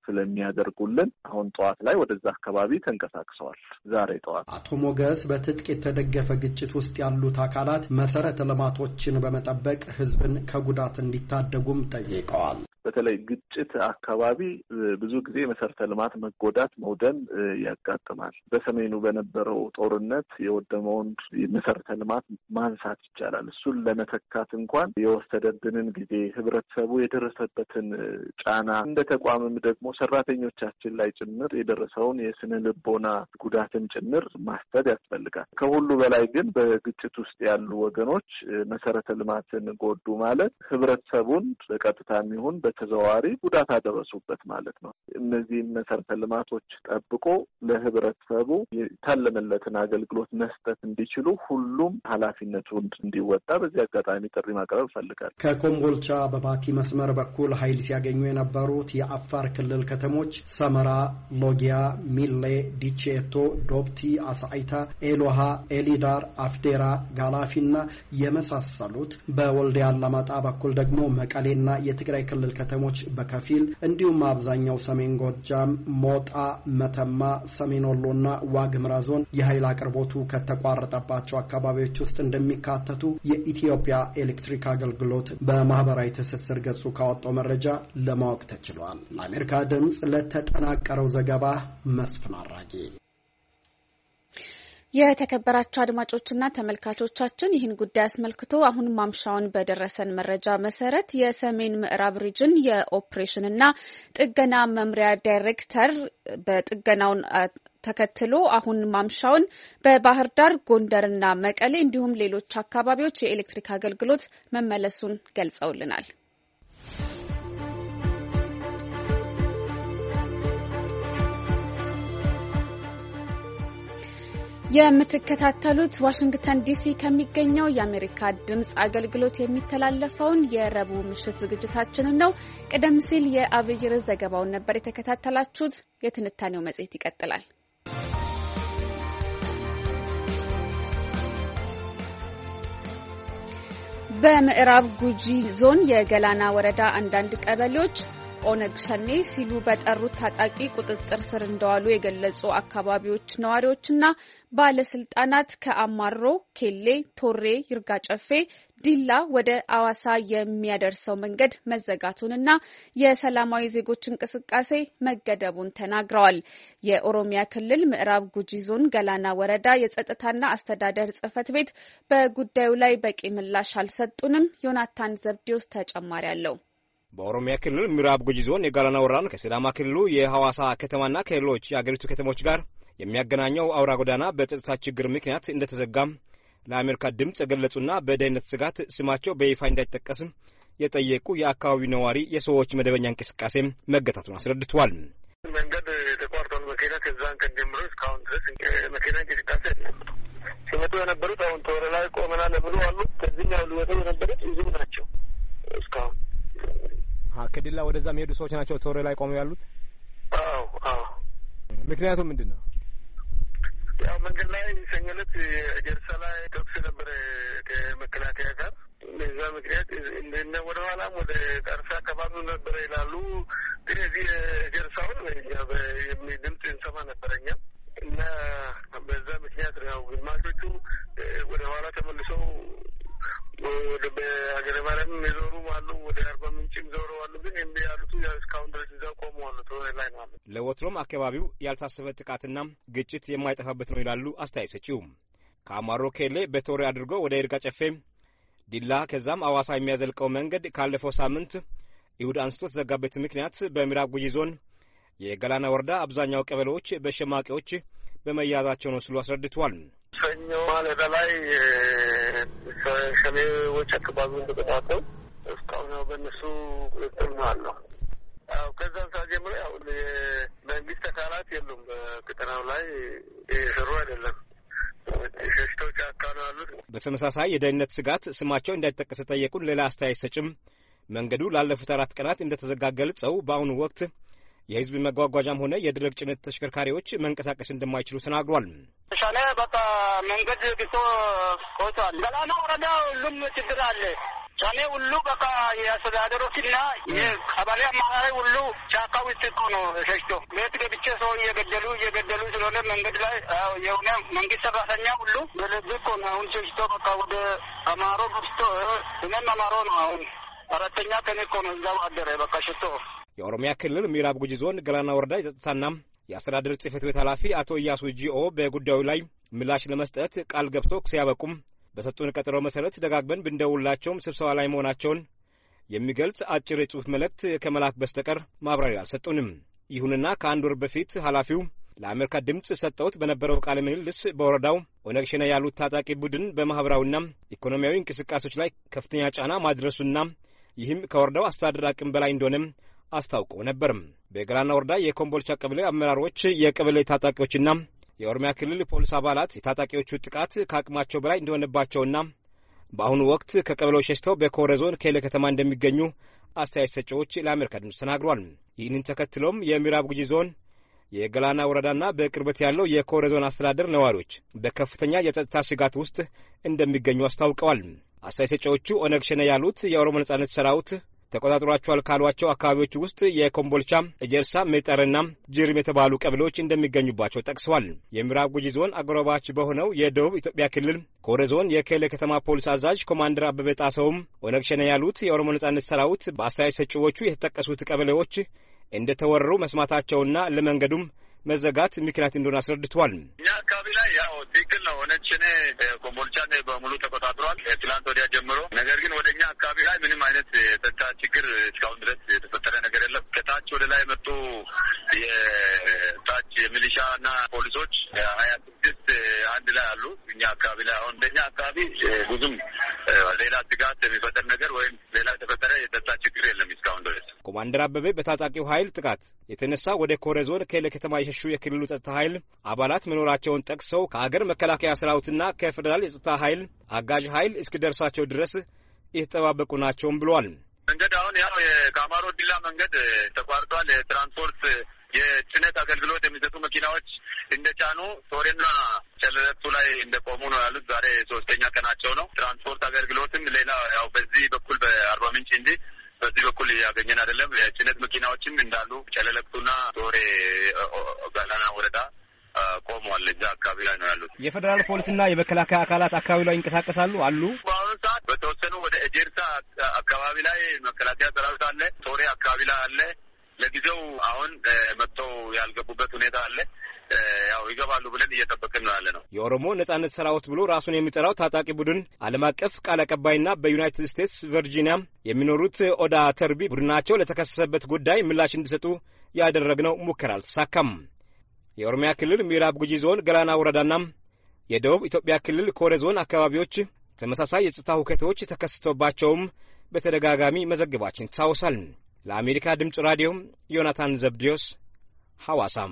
ስለሚያደርጉልን አሁን ጠዋት ላይ ወደዛ አካባቢ ተንቀሳቅሰዋል። ዛሬ ጠዋት አቶ ሞገስ በትጥቅ የተደገፈ ግጭት ውስጥ ያሉት አካላት መሰረተ ልማቶችን በመጠበቅ ህዝብን ከጉዳት እንዲታደጉም ጠይቀዋል። በተለይ ግጭት አካባቢ ብዙ ጊዜ መሰረተ ልማት መጎዳት መውደም ያጋጥማል። በሰሜኑ በነበረው ጦርነት የወደመውን መሰረተ ልማት ማንሳት ይቻላል። እሱን ለመተካት እንኳን የወሰደብንን ጊዜ ህብረተሰቡ የደረሰበትን ጫና እንደ ተቋምም ደግሞ ሰራተኞቻችን ላይ ጭምር የደረሰውን የስነ ልቦና ጉዳትን ጭምር ማስተድ ያስፈልጋል። ከሁሉ በላይ ግን በግጭት ውስጥ ያሉ ወገኖች መሰረተ ልማትን ጎዱ ማለት ህብረተሰቡን በቀጥታም ይሁን ተዘዋዋሪ ጉዳት አደረሱበት ማለት ነው። እነዚህን መሰረተ ልማቶች ጠብቆ ለህብረተሰቡ የታለመለትን አገልግሎት መስጠት እንዲችሉ ሁሉም ኃላፊነቱን እንዲወጣ በዚህ አጋጣሚ ጥሪ ማቅረብ ፈልጋል። ከኮምቦልቻ በባቲ መስመር በኩል ኃይል ሲያገኙ የነበሩት የአፋር ክልል ከተሞች ሰመራ፣ ሎጊያ፣ ሚሌ፣ ዲቼቶ፣ ዶብቲ፣ አሳይታ፣ ኤሎሃ፣ ኤሊዳር፣ አፍዴራ፣ ጋላፊና የመሳሰሉት በወልዲያ አላማጣ በኩል ደግሞ መቀሌና የትግራይ ክልል ከተሞች በከፊል እንዲሁም አብዛኛው ሰሜን ጎጃም፣ ሞጣ፣ መተማ፣ ሰሜን ወሎና ዋግምራ ዞን የኃይል አቅርቦቱ ከተቋረጠባቸው አካባቢዎች ውስጥ እንደሚካተቱ የኢትዮጵያ ኤሌክትሪክ አገልግሎት በማህበራዊ ትስስር ገጹ ካወጣው መረጃ ለማወቅ ተችሏል። ለአሜሪካ ድምጽ ለተጠናቀረው ዘገባ መስፍን አራጌ። የተከበራቸው አድማጮችና ተመልካቾቻችን ይህን ጉዳይ አስመልክቶ አሁን ማምሻውን በደረሰን መረጃ መሰረት የሰሜን ምዕራብ ሪጅን የኦፕሬሽንና ጥገና መምሪያ ዳይሬክተር በጥገናውን ተከትሎ አሁን ማምሻውን በባህር ዳር፣ ጎንደርና መቀሌ እንዲሁም ሌሎች አካባቢዎች የኤሌክትሪክ አገልግሎት መመለሱን ገልጸውልናል። የምትከታተሉት ዋሽንግተን ዲሲ ከሚገኘው የአሜሪካ ድምጽ አገልግሎት የሚተላለፈውን የረቡዕ ምሽት ዝግጅታችንን ነው። ቀደም ሲል የአብይ ርዕስ ዘገባውን ነበር የተከታተላችሁት። የትንታኔው መጽሔት ይቀጥላል። በምዕራብ ጉጂ ዞን የገላና ወረዳ አንዳንድ ቀበሌዎች ኦነግ ሸኔ ሲሉ በጠሩት ታጣቂ ቁጥጥር ስር እንደዋሉ የገለጹ አካባቢዎች ነዋሪዎችና ባለስልጣናት ከአማሮ፣ ኬሌ፣ ቶሬ፣ ይርጋ ጨፌ፣ ዲላ ወደ አዋሳ የሚያደርሰው መንገድ መዘጋቱንና የሰላማዊ ዜጎች እንቅስቃሴ መገደቡን ተናግረዋል። የኦሮሚያ ክልል ምዕራብ ጉጂ ዞን ገላና ወረዳ የጸጥታና አስተዳደር ጽሕፈት ቤት በጉዳዩ ላይ በቂ ምላሽ አልሰጡንም። ዮናታን ዘብዴዎስ ተጨማሪ አለው። በኦሮሚያ ክልል ምዕራብ ጉጂ ዞን የገላና ወረዳን ከሲዳማ ክልሉ የሐዋሳ ከተማና ከሌሎች የአገሪቱ ከተሞች ጋር የሚያገናኘው አውራ ጎዳና በጸጥታ ችግር ምክንያት እንደተዘጋም ለአሜሪካ ድምጽ የገለጹና በደህንነት ስጋት ስማቸው በይፋ እንዳይጠቀስ የጠየቁ የአካባቢው ነዋሪ የሰዎች መደበኛ እንቅስቃሴ መገታቱን አስረድተዋል። መንገድ ተቋርጧል። መኪና ከዛን ቀን ጀምሮ እስካሁን ድረስ መኪና እንቅስቃሴ ሲመጡ የነበሩት አሁን ቶሬ ላይ ቆመናል ብሎ አሉ። ከዚህኛው ሊወጡ የነበሩት ብዙ ናቸው። እስካሁን ከዲላ ወደዛ የሚሄዱ ሰዎች ናቸው ቶሬ ላይ ቆመው ያሉት። አዎ አዎ። ምክንያቱም ምንድን ነው? ያው መንገድ ላይ ሰኞ ዕለት ጀርሳ ላይ ተኩስ ነበረ ከመከላከያ ጋር። በዛ ምክንያት እንደነ ወደ ኋላም ወደ ቀርሳ አካባቢ ነበረ ይላሉ። ግን እዚህ ጀርሳውን ድምፅ እንሰማ ነበረኛ እና በዛ ምክንያት ነው ግማሾቹ ወደ ኋላ ተመልሰው ወደ በሀገረ ማርያም የዞሩ አሉ፣ ወደ አርባ ምንጭም ዞሩ አሉ። ግን እንደ ያሉት እስካሁን ድረስ እዛው ቆሙ አሉ። ቶሬ ላይ ነው አሉ። ለወትሮም አካባቢው ያልታሰበ ጥቃትና ግጭት የማይጠፋበት ነው ይላሉ አስተያየት ሰጪው። ከአማሮ ኬሌ በቶሬ አድርጎ ወደ ይርጋ ጨፌ፣ ዲላ ከዛም አዋሳ የሚያዘልቀው መንገድ ካለፈው ሳምንት ይሁድ አንስቶ ተዘጋበት ምክንያት በምዕራብ ጉጂ ዞን የገላና ወረዳ አብዛኛው ቀበሌዎች በሸማቂዎች በመያዛቸው ነው ሲሉ አስረድተዋል። ሰኞ ማለዳ ላይ ሸኔዎች አካባቢ እንደተጣጣው እስካሁን ነው በእነሱ ቁጥጥር ነው አለው። አዎ ከዛም ሰዓት ጀምሮ ያው የመንግስት አካላት የሉም በቀጠናው ላይ እየሰሩ አይደለም። ሸሽተው ጫካ ነው ያሉት። በተመሳሳይ የደህንነት ስጋት ስማቸው እንዳይጠቀስ ጠየቁን ሌላ አስተያየት ሰጭም መንገዱ ላለፉት አራት ቀናት እንደተዘጋ ገልጸው በአሁኑ ወቅት የህዝብ መጓጓዣም ሆነ የደረቅ ጭነት ተሽከርካሪዎች መንቀሳቀስ እንደማይችሉ ተናግሯል። ሻኔ በቃ መንገድ ግቶ ቆይቷል። ገላና ወረዳ ሁሉም ችግር አለ። ሻኔ ሁሉ በቃ የአስተዳደሮችና የቀበሌ አመራር ሁሉ ጫካ ውስጥ እኮ ነው ሸሽቶ ቤት ገብቼ ሰው እየገደሉ እየገደሉ ስለሆነ መንገድ ላይ የሆነ መንግስት ሰራተኛ ሁሉ በልብ እኮ ነው አሁን ሸሽቶ በቃ ወደ አማሮ ገብቶ እኔም አማሮ ነው አሁን አራተኛ ቀን እኮ ነው እዛው አደረ በቃ ሽቶ። የኦሮሚያ ክልል ምዕራብ ጉጂ ዞን ገላና ወረዳ የጸጥታና የአስተዳደር ጽሕፈት ቤት ኃላፊ አቶ ኢያሱ ጂኦ በጉዳዩ ላይ ምላሽ ለመስጠት ቃል ገብቶ ሲያበቁም በሰጡን ቀጠሮ መሰረት ደጋግበን ብንደውላቸውም ስብሰባ ላይ መሆናቸውን የሚገልጽ አጭር የጽሑፍ መልእክት ከመላክ በስተቀር ማብራሪያ አልሰጡንም። ይሁንና ከአንድ ወር በፊት ኃላፊው ለአሜሪካ ድምፅ ሰጠውት በነበረው ቃለ ምልልስ በወረዳው ኦነግ ሸኔ ያሉት ታጣቂ ቡድን በማኅበራዊና ኢኮኖሚያዊ እንቅስቃሴዎች ላይ ከፍተኛ ጫና ማድረሱና ይህም ከወረዳው አስተዳደር አቅም በላይ እንደሆነም አስታውቆ ነበርም። በገላና ወረዳ የኮምቦልቻ ቀበሌ አመራሮች፣ የቀበሌ ታጣቂዎችና የኦሮሚያ ክልል ፖሊስ አባላት የታጣቂዎቹ ጥቃት ከአቅማቸው በላይ እንደሆነባቸውና በአሁኑ ወቅት ከቀበሌው ሸሽተው በኮሬ ዞን ኬሌ ከተማ እንደሚገኙ አስተያየት ሰጪዎች ለአሜሪካ ድምፅ ተናግሯል። ይህንን ተከትሎም የምዕራብ ጉጂ ዞን የገላና ወረዳና በቅርበት ያለው የኮሬ ዞን አስተዳደር ነዋሪዎች በከፍተኛ የጸጥታ ስጋት ውስጥ እንደሚገኙ አስታውቀዋል። አስተያየት ሰጪዎቹ ኦነግ ሸኔ ያሉት የኦሮሞ ነጻነት ሰራዊት ተቆጣጥሯቸዋል ካሏቸው አካባቢዎች ውስጥ የኮምቦልቻ፣ እጀርሳ፣ ሜጠርና ጅሪም የተባሉ ቀበሌዎች እንደሚገኙባቸው ጠቅሰዋል። የምዕራብ ጉጂ ዞን አጎራባች በሆነው የደቡብ ኢትዮጵያ ክልል ኮሬ ዞን የኬሌ ከተማ ፖሊስ አዛዥ ኮማንደር አበበ ጣሰውም ኦነግ ሸኔ ያሉት የኦሮሞ ነጻነት ሰራዊት በአስተያየት ሰጪዎቹ የተጠቀሱት ቀበሌዎች እንደተወረሩ መስማታቸውና ለመንገዱም መዘጋት ምክንያት እንደሆነ አስረድተዋል። እኛ አካባቢ ላይ ያው ትክክል ነው። ኦነግ ሸኔ ኮምቦልቻን በሙሉ ተቆጣጥሯል ትላንት ወዲያ ጀምሮ። ነገር ግን ወደ እኛ አካባቢ ላይ ምንም አይነት የጸጥታ ችግር እስካሁን ድረስ የተፈጠረ ነገር የለም። ከታች ወደ ላይ መጡ የታች የሚሊሻና ፖሊሶች ሀያ ስድስት አንድ ላይ አሉ እኛ አካባቢ ላይ። አሁን እንደኛ አካባቢ ብዙም ሌላ ስጋት የሚፈጠር ነገር ወይም ሌላ የተፈጠረ የጸጥታ ችግር የለም እስካሁን ድረስ። ኮማንደር አበበ በታጣቂው ኃይል ጥቃት የተነሳ ወደ ኮሬ ዞን ኬሌ ከተማ የሸሹ የክልሉ ጸጥታ ኃይል አባላት መኖራቸውን ጠቅሰው ከአገር መከላከያ ሰራዊትና ከፌዴራል የጸጥታ ኃይል አጋዥ ኃይል እስኪደርሳቸው ድረስ የተጠባበቁ ናቸውም ብለዋል። መንገድ አሁን ያው የካማሮ ዲላ መንገድ ተቋርጧል። የትራንስፖርት የጭነት አገልግሎት የሚሰጡ መኪናዎች እንደጫኑ ቶሬና ጨለለቱ ላይ እንደቆሙ ነው ያሉት። ዛሬ ሶስተኛ ቀናቸው ነው። ትራንስፖርት አገልግሎትም ሌላ ያው በዚህ በኩል በአርባ ምንጭ እንጂ በዚህ በኩል ያገኘን አይደለም። የጭነት መኪናዎችም እንዳሉ ጨለለቱና ዶሬ ጋላና ወረዳ ቆመዋል። እዛ አካባቢ ላይ ነው ያሉት። የፌደራል ፖሊስና የመከላከያ አካላት አካባቢ ላይ ይንቀሳቀሳሉ አሉ። በአሁኑ ሰዓት በተወሰኑ ወደ ኤጀርሳ አካባቢ ላይ መከላከያ ሰራዊት አለ፣ ቶሬ አካባቢ ላይ አለ። ለጊዜው አሁን መጥተው ያልገቡበት ሁኔታ አለ። ያው ይገባሉ ብለን እየጠበቅን ነው ያለ ነው። የኦሮሞ ነጻነት ሰራዊት ብሎ ራሱን የሚጠራው ታጣቂ ቡድን ዓለም አቀፍ ቃል አቀባይና በዩናይትድ ስቴትስ ቨርጂኒያ የሚኖሩት ኦዳ ተርቢ ቡድናቸው ለተከሰሰበት ጉዳይ ምላሽ እንዲሰጡ ያደረግነው ሙከራ አልተሳካም። የኦሮሚያ ክልል ምዕራብ ጉጂ ዞን ገላና ወረዳና የደቡብ ኢትዮጵያ ክልል ኮሬ ዞን አካባቢዎች ተመሳሳይ የጸጥታ ሁከቶች ተከስተውባቸውም በተደጋጋሚ መዘገባችን ይታወሳል። ለአሜሪካ ድምጽ ራዲዮ ዮናታን ዘብዲዮስ ሐዋሳም።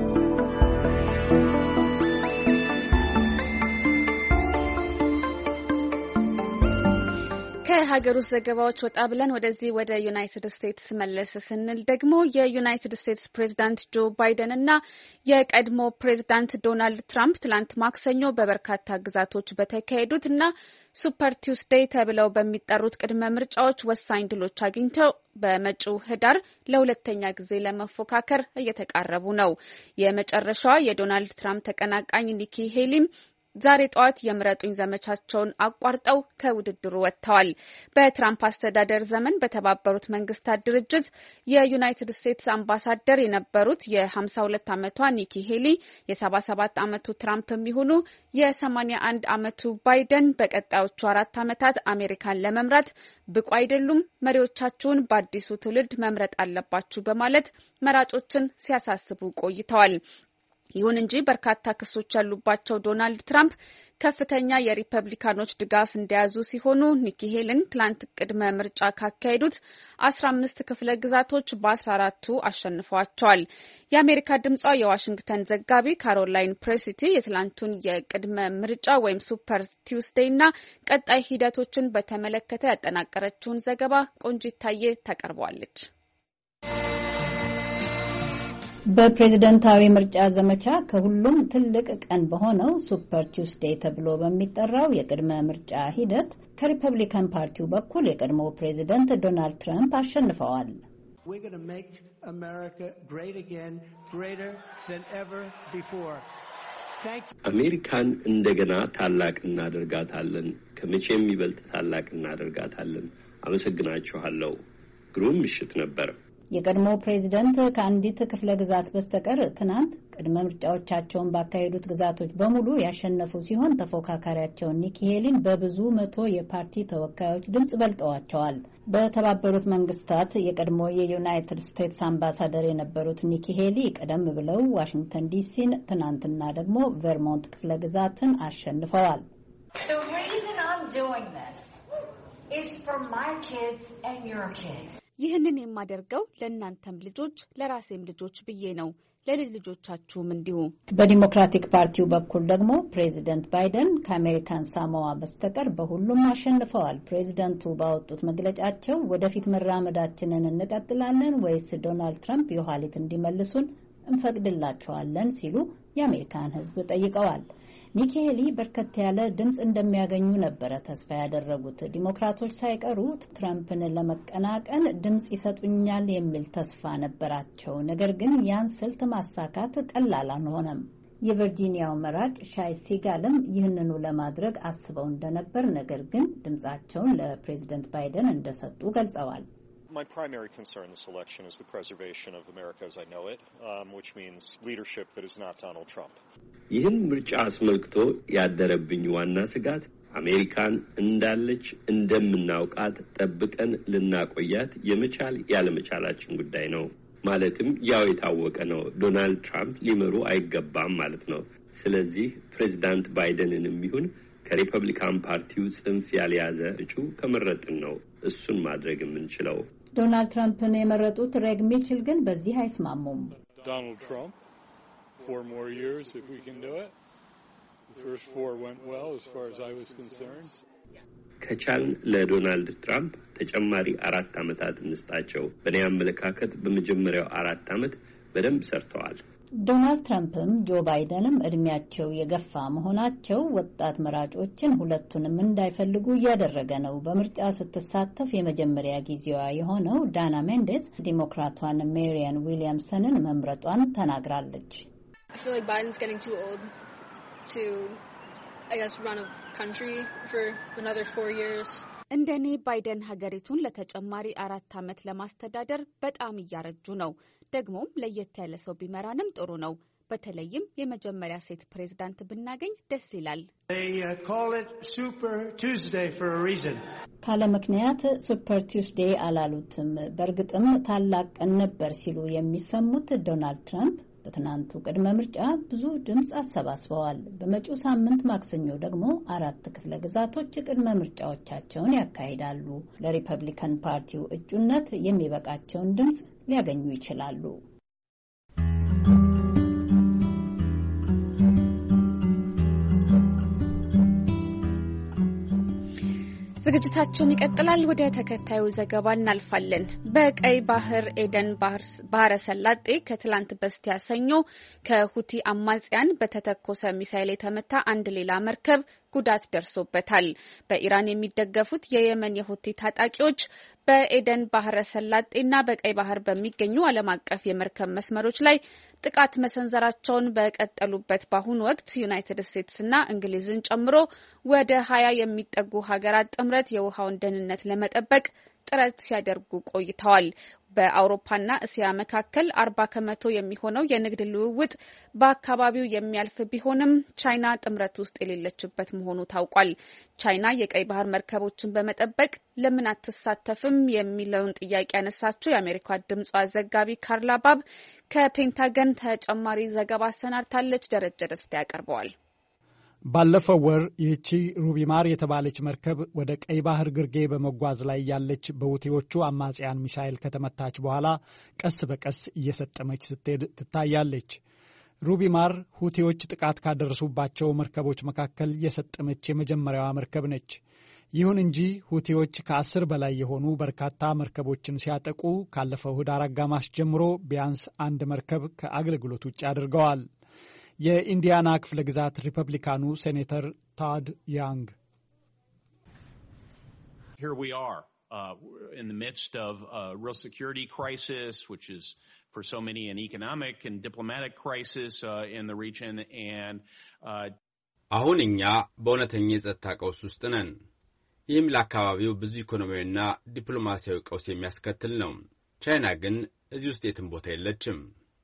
ከሀገር ውስጥ ዘገባዎች ወጣ ብለን ወደዚህ ወደ ዩናይትድ ስቴትስ መለስ ስንል ደግሞ የዩናይትድ ስቴትስ ፕሬዝዳንት ጆ ባይደን እና የቀድሞ ፕሬዝዳንት ዶናልድ ትራምፕ ትላንት ማክሰኞ በበርካታ ግዛቶች በተካሄዱት እና ሱፐር ቲውስዴይ ተብለው በሚጠሩት ቅድመ ምርጫዎች ወሳኝ ድሎች አግኝተው በመጪው ህዳር ለሁለተኛ ጊዜ ለመፎካከር እየተቃረቡ ነው። የመጨረሻዋ የዶናልድ ትራምፕ ተቀናቃኝ ኒኪ ሄሊም ዛሬ ጠዋት የምረጡኝ ዘመቻቸውን አቋርጠው ከውድድሩ ወጥተዋል። በትራምፕ አስተዳደር ዘመን በተባበሩት መንግስታት ድርጅት የዩናይትድ ስቴትስ አምባሳደር የነበሩት የሀምሳ ሁለት ዓመቷ ኒኪ ሄሊ የሰባ ሰባት ዓመቱ ትራምፕ የሚሆኑ የሰማኒያ አንድ ዓመቱ ባይደን በቀጣዮቹ አራት ዓመታት አሜሪካን ለመምራት ብቁ አይደሉም፣ መሪዎቻችሁን በአዲሱ ትውልድ መምረጥ አለባችሁ በማለት መራጮችን ሲያሳስቡ ቆይተዋል። ይሁን እንጂ በርካታ ክሶች ያሉባቸው ዶናልድ ትራምፕ ከፍተኛ የሪፐብሊካኖች ድጋፍ እንደያዙ ሲሆኑ ኒኪ ሄልን ትላንት ቅድመ ምርጫ ካካሄዱት አስራ አምስት ክፍለ ግዛቶች በአስራ አራቱ አሸንፈዋቸዋል። የአሜሪካ ድምጿ የዋሽንግተን ዘጋቢ ካሮላይን ፕሬሲቲ የትላንቱን የቅድመ ምርጫ ወይም ሱፐር ቲውስዴይ እና ቀጣይ ሂደቶችን በተመለከተ ያጠናቀረችውን ዘገባ ቆንጂት ታዬ ታቀርበዋለች። በፕሬዝደንታዊ ምርጫ ዘመቻ ከሁሉም ትልቅ ቀን በሆነው ሱፐር ቲውስዴይ ተብሎ በሚጠራው የቅድመ ምርጫ ሂደት ከሪፐብሊካን ፓርቲው በኩል የቀድሞው ፕሬዝደንት ዶናልድ ትራምፕ አሸንፈዋል። አሜሪካን እንደገና ታላቅ እናደርጋታለን፣ ከመቼም ይበልጥ ታላቅ እናደርጋታለን። አመሰግናችኋለሁ። ግሩም ምሽት ነበር። የቀድሞ ፕሬዝደንት ከአንዲት ክፍለ ግዛት በስተቀር ትናንት ቅድመ ምርጫዎቻቸውን ባካሄዱት ግዛቶች በሙሉ ያሸነፉ ሲሆን ተፎካካሪያቸውን ኒኪ ሄሊን በብዙ መቶ የፓርቲ ተወካዮች ድምጽ በልጠዋቸዋል። በተባበሩት መንግስታት የቀድሞ የዩናይትድ ስቴትስ አምባሳደር የነበሩት ኒኪ ሄሊ ቀደም ብለው ዋሽንግተን ዲሲን፣ ትናንትና ደግሞ ቨርሞንት ክፍለ ግዛትን አሸንፈዋል። ይህንን የማደርገው ለእናንተም ልጆች ለራሴም ልጆች ብዬ ነው፣ ለልጅ ልጆቻችሁም እንዲሁ። በዲሞክራቲክ ፓርቲው በኩል ደግሞ ፕሬዚደንት ባይደን ከአሜሪካን ሳሞዋ በስተቀር በሁሉም አሸንፈዋል። ፕሬዚደንቱ ባወጡት መግለጫቸው ወደፊት መራመዳችንን እንቀጥላለን ወይስ ዶናልድ ትራምፕ የኋሊት እንዲመልሱን እንፈቅድላቸዋለን ሲሉ የአሜሪካን ሕዝብ ጠይቀዋል። ኒኪ ሄሊ በርከት ያለ ድምጽ እንደሚያገኙ ነበረ ተስፋ ያደረጉት። ዲሞክራቶች ሳይቀሩ ትራምፕን ለመቀናቀን ድምጽ ይሰጡኛል የሚል ተስፋ ነበራቸው። ነገር ግን ያን ስልት ማሳካት ቀላል አልሆነም። የቨርጂኒያው መራጭ ሻይ ሲጋልም ይህንኑ ለማድረግ አስበው እንደነበር፣ ነገር ግን ድምጻቸውን ለፕሬዚደንት ባይደን እንደሰጡ ገልጸዋል። My primary concern in this election is the preservation of America as I know it, um, which means leadership that is not Donald Trump. ይህን ምርጫ አስመልክቶ ያደረብኝ ዋና ስጋት አሜሪካን እንዳለች እንደምናውቃት ጠብቀን ልናቆያት የመቻል ያለመቻላችን ጉዳይ ነው። ማለትም ያው የታወቀ ነው፣ ዶናልድ ትራምፕ ሊመሩ አይገባም ማለት ነው። ስለዚህ ፕሬዚዳንት ባይደንንም ይሁን ከሪፐብሊካን ፓርቲው ጽንፍ ያልያዘ እጩ ከመረጥን ነው እሱን ማድረግ የምንችለው። ዶናልድ ትራምፕን የመረጡት ሬግ ሚችል ግን በዚህ አይስማሙም። ዶናልድ ትራምፕ four more years if we can do it. The first four went well as far as I was concerned. ከቻልን ለዶናልድ ትራምፕ ተጨማሪ አራት ዓመታት እንስጣቸው። በእኔ አመለካከት በመጀመሪያው አራት ዓመት በደንብ ሰርተዋል። ዶናልድ ትራምፕም ጆ ባይደንም እድሜያቸው የገፋ መሆናቸው ወጣት መራጮችን ሁለቱንም እንዳይፈልጉ እያደረገ ነው። በምርጫ ስትሳተፍ የመጀመሪያ ጊዜዋ የሆነው ዳና ሜንዴዝ ዲሞክራቷን ሜሪያን ዊሊያምሰንን መምረጧን ተናግራለች። እንደኔ ባይደን ሀገሪቱን ለተጨማሪ አራት ዓመት ለማስተዳደር በጣም እያረጁ ነው። ደግሞም ለየት ያለ ሰው ቢመራንም ጥሩ ነው። በተለይም የመጀመሪያ ሴት ፕሬዝዳንት ብናገኝ ደስ ይላል። ካለ ምክንያት ሱፐር ቱስዴይ አላሉትም። በእርግጥም ታላቅ ቀን ነበር ሲሉ የሚሰሙት ዶናልድ ትራምፕ በትናንቱ ቅድመ ምርጫ ብዙ ድምፅ አሰባስበዋል። በመጪው ሳምንት ማክሰኞ ደግሞ አራት ክፍለ ግዛቶች ቅድመ ምርጫዎቻቸውን ያካሂዳሉ። ለሪፐብሊካን ፓርቲው እጩነት የሚበቃቸውን ድምፅ ሊያገኙ ይችላሉ። ዝግጅታችን ይቀጥላል። ወደ ተከታዩ ዘገባ እናልፋለን። በቀይ ባህር ኤደን ባህረ ሰላጤ ከትላንት በስቲያ ሰኞ ከሁቲ አማጽያን በተተኮሰ ሚሳኤል የተመታ አንድ ሌላ መርከብ ጉዳት ደርሶበታል። በኢራን የሚደገፉት የየመን የሁቲ ታጣቂዎች በኤደን ባህረ ሰላጤና በቀይ ባህር በሚገኙ ዓለም አቀፍ የመርከብ መስመሮች ላይ ጥቃት መሰንዘራቸውን በቀጠሉበት በአሁኑ ወቅት ዩናይትድ ስቴትስና እንግሊዝን ጨምሮ ወደ ሀያ የሚጠጉ ሀገራት ጥምረት የውሃውን ደህንነት ለመጠበቅ ጥረት ሲያደርጉ ቆይተዋል። በአውሮፓና እስያ መካከል አርባ ከመቶ የሚሆነው የንግድ ልውውጥ በአካባቢው የሚያልፍ ቢሆንም ቻይና ጥምረት ውስጥ የሌለችበት መሆኑ ታውቋል። ቻይና የቀይ ባህር መርከቦችን በመጠበቅ ለምን አትሳተፍም የሚለውን ጥያቄ ያነሳችው የአሜሪካ ድምጿ ዘጋቢ ካርላ ባብ ከፔንታገን ተጨማሪ ዘገባ አሰናድታለች። ደረጀ ደስታ ያቀርበዋል። ባለፈው ወር ይህቺ ሩቢማር የተባለች መርከብ ወደ ቀይ ባህር ግርጌ በመጓዝ ላይ ያለች በሁቲዎቹ አማጽያን ሚሳኤል ከተመታች በኋላ ቀስ በቀስ እየሰጠመች ስትሄድ ትታያለች። ሩቢማር ሁቲዎች ጥቃት ካደረሱባቸው መርከቦች መካከል የሰጠመች የመጀመሪያዋ መርከብ ነች። ይሁን እንጂ ሁቲዎች ከአስር በላይ የሆኑ በርካታ መርከቦችን ሲያጠቁ ካለፈው ህዳር አጋማሽ ጀምሮ ቢያንስ አንድ መርከብ ከአገልግሎት ውጭ አድርገዋል። የኢንዲያና ክፍለ ግዛት ሪፐብሊካኑ ሴኔተር ታድ ያንግ Here we are uh, in the midst of a real security crisis, which is for so many an economic and diplomatic crisis uh, in the region. And uh, አሁን እኛ በእውነተኛ የጸጥታ ቀውስ ውስጥ ነን። ይህም ለአካባቢው ብዙ ኢኮኖሚያዊና ዲፕሎማሲያዊ ቀውስ የሚያስከትል ነው። ቻይና ግን እዚህ ውስጥ የትም ቦታ የለችም።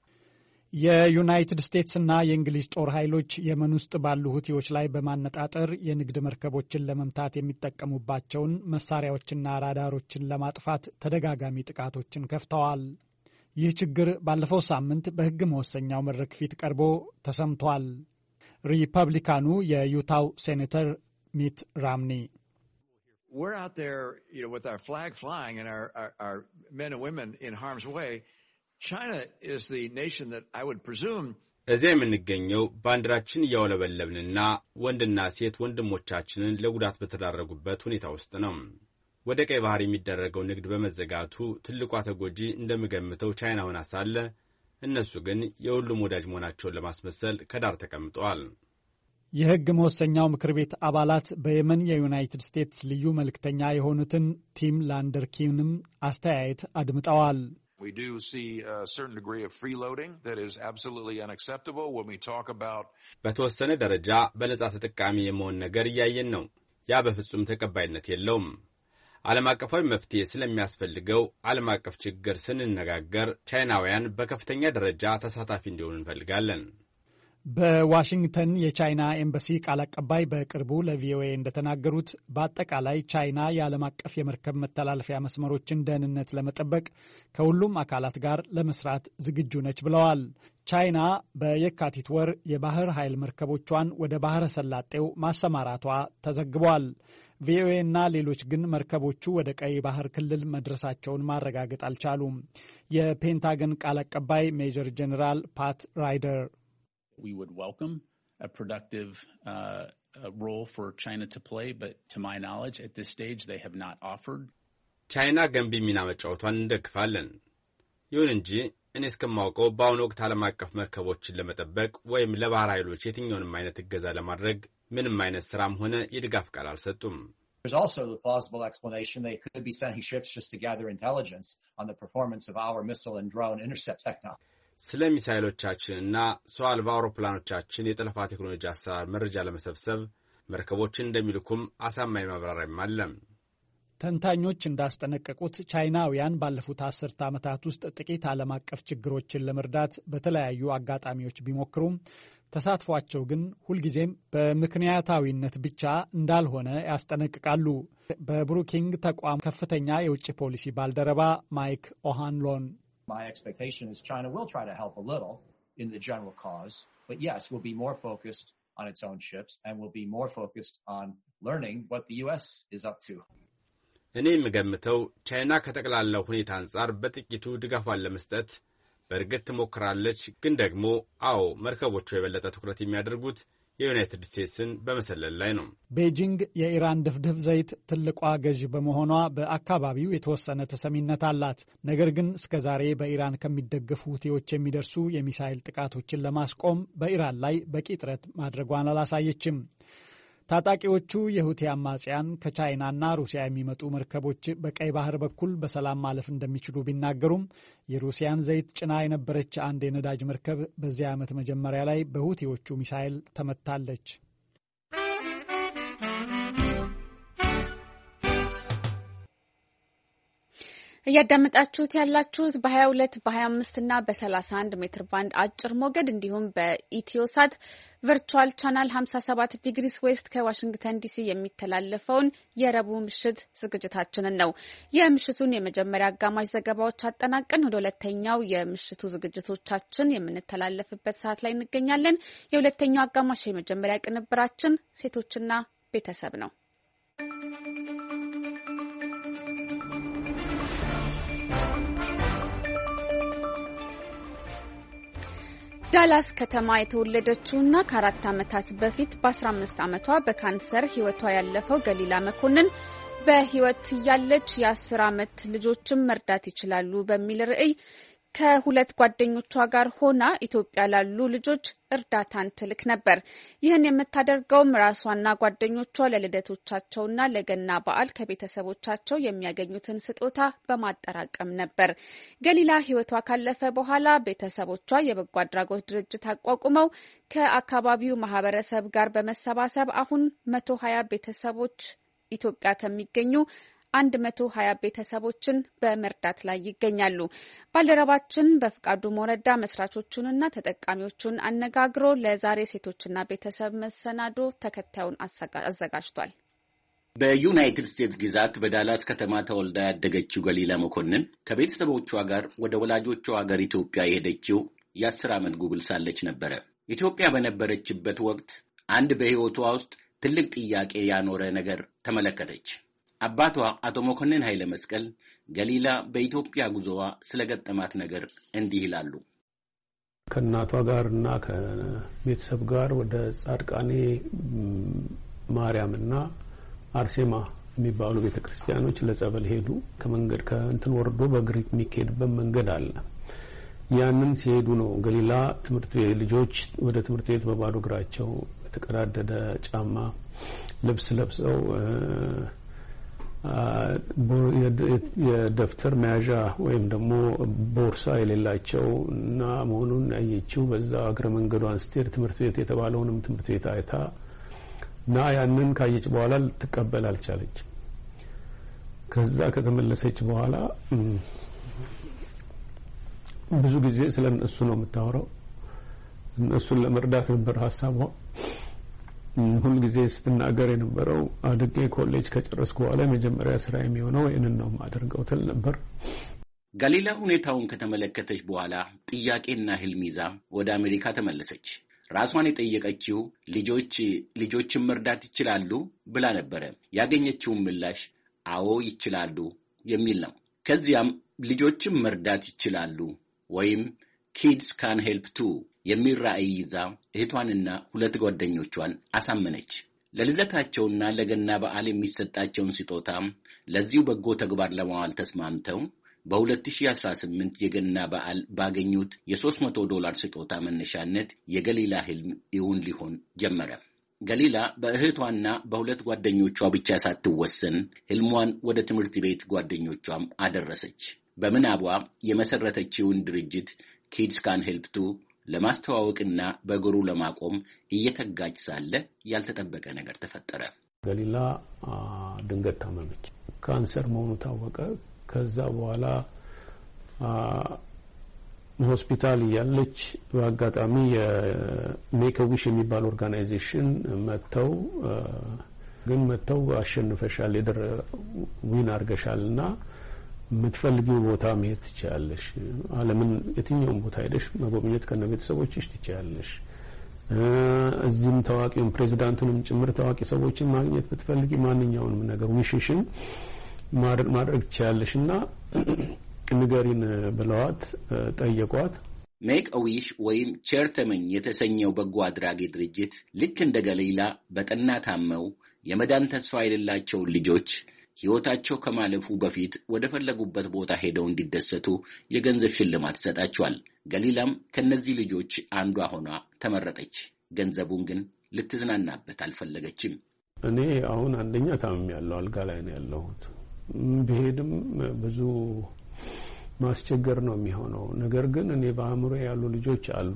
የዩናይትድ ስቴትስና የእንግሊዝ ጦር ኃይሎች የመን ውስጥ ባሉ ሁቲዎች ላይ በማነጣጠር የንግድ መርከቦችን ለመምታት የሚጠቀሙባቸውን መሳሪያዎችና ራዳሮችን ለማጥፋት ተደጋጋሚ ጥቃቶችን ከፍተዋል። ይህ ችግር ባለፈው ሳምንት በሕግ መወሰኛው መድረክ ፊት ቀርቦ ተሰምቷል። ሪፐብሊካኑ የዩታው ሴኔተር ሚት ራምኒ We're out there, you know, with our flag flying and our, our, our men and women in harm's way. China is the nation that I would presume እዚያ የምንገኘው ባንዲራችን እያውለበለብንና ወንድና ሴት ወንድሞቻችንን ለጉዳት በተዳረጉበት ሁኔታ ውስጥ ነው። ወደ ቀይ ባህር የሚደረገው ንግድ በመዘጋቱ ትልቋ ተጎጂ እንደምገምተው ቻይና ሆና ሳለ እነሱ ግን የሁሉም ወዳጅ መሆናቸውን ለማስመሰል ከዳር ተቀምጠዋል። የሕግ መወሰኛው ምክር ቤት አባላት በየመን የዩናይትድ ስቴትስ ልዩ መልእክተኛ የሆኑትን ቲም ላንደርኪንም አስተያየት አድምጠዋል። We do see a certain degree of freeloading that is absolutely unacceptable when we talk about በተወሰነ ደረጃ በነጻ ተጠቃሚ የመሆን ነገር እያየን ነው። ያ በፍጹም ተቀባይነት የለውም። ዓለም አቀፋዊ መፍትሄ ስለሚያስፈልገው ዓለም አቀፍ ችግር ስንነጋገር ቻይናውያን በከፍተኛ ደረጃ ተሳታፊ እንዲሆኑ እንፈልጋለን። በዋሽንግተን የቻይና ኤምባሲ ቃል አቀባይ በቅርቡ ለቪኦኤ እንደተናገሩት በአጠቃላይ ቻይና የዓለም አቀፍ የመርከብ መተላለፊያ መስመሮችን ደህንነት ለመጠበቅ ከሁሉም አካላት ጋር ለመስራት ዝግጁ ነች ብለዋል። ቻይና በየካቲት ወር የባህር ኃይል መርከቦቿን ወደ ባህረ ሰላጤው ማሰማራቷ ተዘግቧል። ቪኦኤና ሌሎች ግን መርከቦቹ ወደ ቀይ ባህር ክልል መድረሳቸውን ማረጋገጥ አልቻሉም። የፔንታገን ቃል አቀባይ ሜጀር ጀነራል ፓት ራይደር We would welcome a productive uh, a role for China to play, but to my knowledge, at this stage, they have not offered. ቻይና ገንቢ ሚና መጫወቷን እንደግፋለን። ይሁን እንጂ እኔ እስከማውቀው በአሁኑ ወቅት ዓለም አቀፍ መርከቦችን ለመጠበቅ ወይም ለባህር ኃይሎች የትኛውንም አይነት እገዛ ለማድረግ ምንም አይነት ስራም ሆነ የድጋፍ ቃል አልሰጡም። There's also the plausible explanation they could be sending ships just to gather intelligence on the performance of our missile and drone intercept technology. ስለ ሚሳይሎቻችንና ሰው አልባ አውሮፕላኖቻችን የጠለፋ ቴክኖሎጂ አሰራር መረጃ ለመሰብሰብ መርከቦችን እንደሚልኩም አሳማኝ ማብራሪያም አለ። ተንታኞች እንዳስጠነቀቁት ቻይናውያን ባለፉት አስርተ ዓመታት ውስጥ ጥቂት ዓለም አቀፍ ችግሮችን ለመርዳት በተለያዩ አጋጣሚዎች ቢሞክሩም ተሳትፏቸው ግን ሁልጊዜም በምክንያታዊነት ብቻ እንዳልሆነ ያስጠነቅቃሉ። በብሩኪንግ ተቋም ከፍተኛ የውጭ ፖሊሲ ባልደረባ ማይክ ኦሃንሎን My expectation is China will try to help a little in the general cause, but yes, will be more focused on its own ships and will be more focused on learning what the U S is up to. እኔ የምገምተው ቻይና ከጠቅላላው ሁኔታ አንጻር በጥቂቱ ድጋፏን ለመስጠት በእርግጥ ትሞክራለች፣ ግን ደግሞ አዎ መርከቦቹ የበለጠ ትኩረት የሚያደርጉት የዩናይትድ ስቴትስን በመሰለል ላይ ነው። ቤጂንግ የኢራን ድፍድፍ ዘይት ትልቋ ገዢ በመሆኗ በአካባቢው የተወሰነ ተሰሚነት አላት። ነገር ግን እስከዛሬ በኢራን ከሚደገፉ ሁቲዎች የሚደርሱ የሚሳኤል ጥቃቶችን ለማስቆም በኢራን ላይ በቂ ጥረት ማድረጓን አላሳየችም። ታጣቂዎቹ የሁቲ አማጽያን ከቻይናና ሩሲያ የሚመጡ መርከቦች በቀይ ባህር በኩል በሰላም ማለፍ እንደሚችሉ ቢናገሩም የሩሲያን ዘይት ጭና የነበረች አንድ የነዳጅ መርከብ በዚህ ዓመት መጀመሪያ ላይ በሁቲዎቹ ሚሳኤል ተመታለች። እያዳመጣችሁት ያላችሁት በ22 በ25 እና በ31 ሜትር ባንድ አጭር ሞገድ እንዲሁም በኢትዮሳት ቨርቹዋል ቻናል ሃምሳ ሰባት ዲግሪስ ዌስት ከዋሽንግተን ዲሲ የሚተላለፈውን የረቡዕ ምሽት ዝግጅታችንን ነው። የምሽቱን የመጀመሪያ አጋማሽ ዘገባዎች አጠናቀን ወደ ሁለተኛው የምሽቱ ዝግጅቶቻችን የምንተላለፍበት ሰዓት ላይ እንገኛለን። የሁለተኛው አጋማሽ የመጀመሪያ ቅንብራችን ሴቶችና ቤተሰብ ነው። ዳላስ ከተማ የተወለደችውና ከአራት ዓመታት በፊት በአስራ አምስት ዓመቷ በካንሰር ሕይወቷ ያለፈው ገሊላ መኮንን በሕይወት ያለች የአስር ዓመት ልጆችን መርዳት ይችላሉ በሚል ርዕይ ከሁለት ጓደኞቿ ጋር ሆና ኢትዮጵያ ላሉ ልጆች እርዳታን ትልክ ነበር። ይህን የምታደርገውም ራሷና ጓደኞቿ ለልደቶቻቸውና ለገና በዓል ከቤተሰቦቻቸው የሚያገኙትን ስጦታ በማጠራቀም ነበር። ገሊላ ሕይወቷ ካለፈ በኋላ ቤተሰቦቿ የበጎ አድራጎት ድርጅት አቋቁመው ከአካባቢው ማህበረሰብ ጋር በመሰባሰብ አሁን መቶ ሀያ ቤተሰቦች ኢትዮጵያ ከሚገኙ አንድ መቶ ሀያ ቤተሰቦችን በመርዳት ላይ ይገኛሉ። ባልደረባችን በፍቃዱ ሞረዳ መስራቾቹንና ተጠቃሚዎቹን አነጋግሮ ለዛሬ ሴቶችና ቤተሰብ መሰናዶ ተከታዩን አዘጋጅቷል። በዩናይትድ ስቴትስ ግዛት በዳላስ ከተማ ተወልዳ ያደገችው ገሊላ መኮንን ከቤተሰቦቿ ጋር ወደ ወላጆቿ ሀገር ኢትዮጵያ የሄደችው የአስር ዓመት ጉብል ሳለች ነበረ። ኢትዮጵያ በነበረችበት ወቅት አንድ በሕይወቷ ውስጥ ትልቅ ጥያቄ ያኖረ ነገር ተመለከተች። አባቷ አቶ መኮንን ኃይለ መስቀል ገሊላ በኢትዮጵያ ጉዞዋ ስለገጠማት ነገር እንዲህ ይላሉ። ከእናቷ ጋርና ከቤተሰብ ጋር ወደ ጻድቃኔ ማርያምና አርሴማ የሚባሉ ቤተክርስቲያኖች ለጸበል ሄዱ። ከመንገድ ከእንትን ወርዶ በእግር የሚሄድበት መንገድ አለ። ያንን ሲሄዱ ነው ገሊላ ትምህርት ቤት ልጆች ወደ ትምህርት ቤት በባዶ እግራቸው የተቀዳደደ ጫማ ልብስ ለብሰው የደፍተር መያዣ ወይም ደግሞ ቦርሳ የሌላቸው እና መሆኑን ያየችው በዛ እግረ መንገዷን ስትሄድ ትምህርት ቤት የተባለውንም ትምህርት ቤት አይታ እና ያንን ካየች በኋላ ልትቀበል አልቻለች። ከዛ ከተመለሰች በኋላ ብዙ ጊዜ ስለ እነሱ ነው የምታወራው። እነሱን ለመርዳት ነበር ሐሳቧ። ሁሉ ጊዜ ስትናገር የነበረው አድጌ ኮሌጅ ከጨረስኩ በኋላ የመጀመሪያ ስራ የሚሆነው ይህንን ነው ማድረገው ትል ነበር። ገሊላ ሁኔታውን ከተመለከተች በኋላ ጥያቄና ህልም ይዛ ወደ አሜሪካ ተመለሰች። ራሷን የጠየቀችው ልጆች ልጆችን መርዳት ይችላሉ ብላ ነበረ። ያገኘችው ምላሽ አዎ ይችላሉ የሚል ነው። ከዚያም ልጆችን መርዳት ይችላሉ ወይም kids can help too የሚል ራዕይ ይዛ እህቷንና ሁለት ጓደኞቿን አሳመነች። ለልደታቸውና ለገና በዓል የሚሰጣቸውን ስጦታ ለዚሁ በጎ ተግባር ለማዋል ተስማምተው በ2018 የገና በዓል ባገኙት የሶስት መቶ ዶላር ስጦታ መነሻነት የገሊላ ህልም እውን ሊሆን ጀመረ። ገሊላ በእህቷና በሁለት ጓደኞቿ ብቻ ሳትወሰን ህልሟን ወደ ትምህርት ቤት ጓደኞቿም አደረሰች። በምናቧ የመሰረተችውን ድርጅት ኪድስ ካን ሄልፕ ቱ ለማስተዋወቅና በእግሩ ለማቆም እየተጋች ሳለ ያልተጠበቀ ነገር ተፈጠረ። ገሊላ ድንገት ታመመች። ካንሰር መሆኑ ታወቀ። ከዛ በኋላ ሆስፒታል ያለች በአጋጣሚ የሜክ አ ዊሽ የሚባል ኦርጋናይዜሽን መተው ግን መተው አሸንፈሻል የደረ ዊን አርገሻልና የምትፈልጊው ቦታ መሄድ ትችያለሽ፣ ዓለምን የትኛውም ቦታ ሄደሽ መጎብኘት ከነ ቤተሰቦችሽ ትችያለሽ፣ እዚህም ታዋቂውን ፕሬዝዳንቱንም ጭምር ታዋቂ ሰዎችን ማግኘት ብትፈልጊ ማንኛውንም ነገር ዊሽሽን ማድረግ ትችያለሽና ንገሪን ብለዋት ጠየቋት። ሜክ አ ዊሽ ወይም ቸርተመኝ የተሰኘው በጎ አድራጊ ድርጅት ልክ እንደ ገሊላ በጠና ታመው የመዳን ተስፋ የሌላቸው ልጆች ሕይወታቸው ከማለፉ በፊት ወደ ፈለጉበት ቦታ ሄደው እንዲደሰቱ የገንዘብ ሽልማት ይሰጣቸዋል። ገሊላም ከነዚህ ልጆች አንዷ ሆና ተመረጠች። ገንዘቡን ግን ልትዝናናበት አልፈለገችም። እኔ አሁን አንደኛ ታምሜያለሁ፣ አልጋ ላይ ነው ያለሁት። ብሄድም ብዙ ማስቸገር ነው የሚሆነው። ነገር ግን እኔ በአእምሮ ያሉ ልጆች አሉ።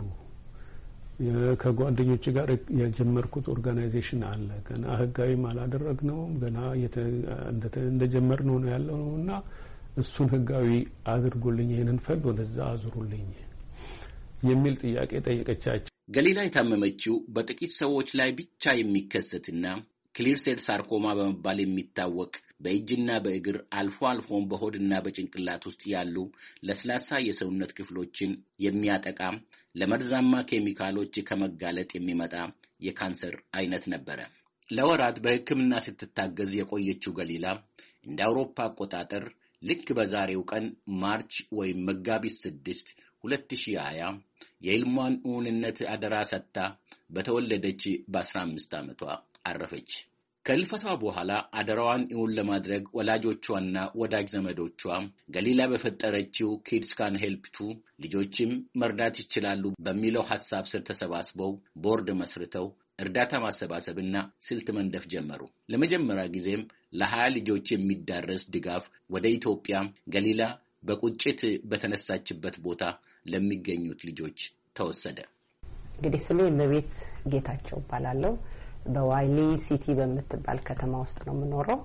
ከጓደኞች ጋር የጀመርኩት ኦርጋናይዜሽን አለ። ገና ህጋዊም አላደረግነውም፣ ገና እንደጀመርነው ነው ያለውና እሱን ህጋዊ አድርጉልኝ፣ ይሄንን ፈንድ ወደዛ አዙሩልኝ የሚል ጥያቄ ጠየቀቻቸው። ገሊላ የታመመችው በጥቂት ሰዎች ላይ ብቻ የሚከሰትና ክሊር ሴል ሳርኮማ በመባል የሚታወቅ በእጅና በእግር አልፎ አልፎም በሆድና በጭንቅላት ውስጥ ያሉ ለስላሳ የሰውነት ክፍሎችን የሚያጠቃ ለመርዛማ ኬሚካሎች ከመጋለጥ የሚመጣ የካንሰር አይነት ነበረ። ለወራት በሕክምና ስትታገዝ የቆየችው ገሊላ እንደ አውሮፓ አቆጣጠር ልክ በዛሬው ቀን ማርች ወይም መጋቢት ስድስት ሁለት ሺህ ሀያ የህልሟን እውንነት አደራ ሰጥታ በተወለደች በአስራ አምስት ዓመቷ አረፈች። ከልፈቷ በኋላ አደራዋን እውን ለማድረግ ወላጆቿና ወዳጅ ዘመዶቿ ገሊላ በፈጠረችው ኪድስ ካን ሄልፕ ቱ ልጆችም መርዳት ይችላሉ በሚለው ሐሳብ ስር ተሰባስበው ቦርድ መስርተው እርዳታ ማሰባሰብና ስልት መንደፍ ጀመሩ። ለመጀመሪያ ጊዜም ለሀያ ልጆች የሚዳረስ ድጋፍ ወደ ኢትዮጵያ ገሊላ በቁጭት በተነሳችበት ቦታ ለሚገኙት ልጆች ተወሰደ። እንግዲህ ስሜ እመቤት ጌታቸው እባላለሁ። በዋይሊ ሲቲ በምትባል ከተማ ውስጥ ነው የምኖረው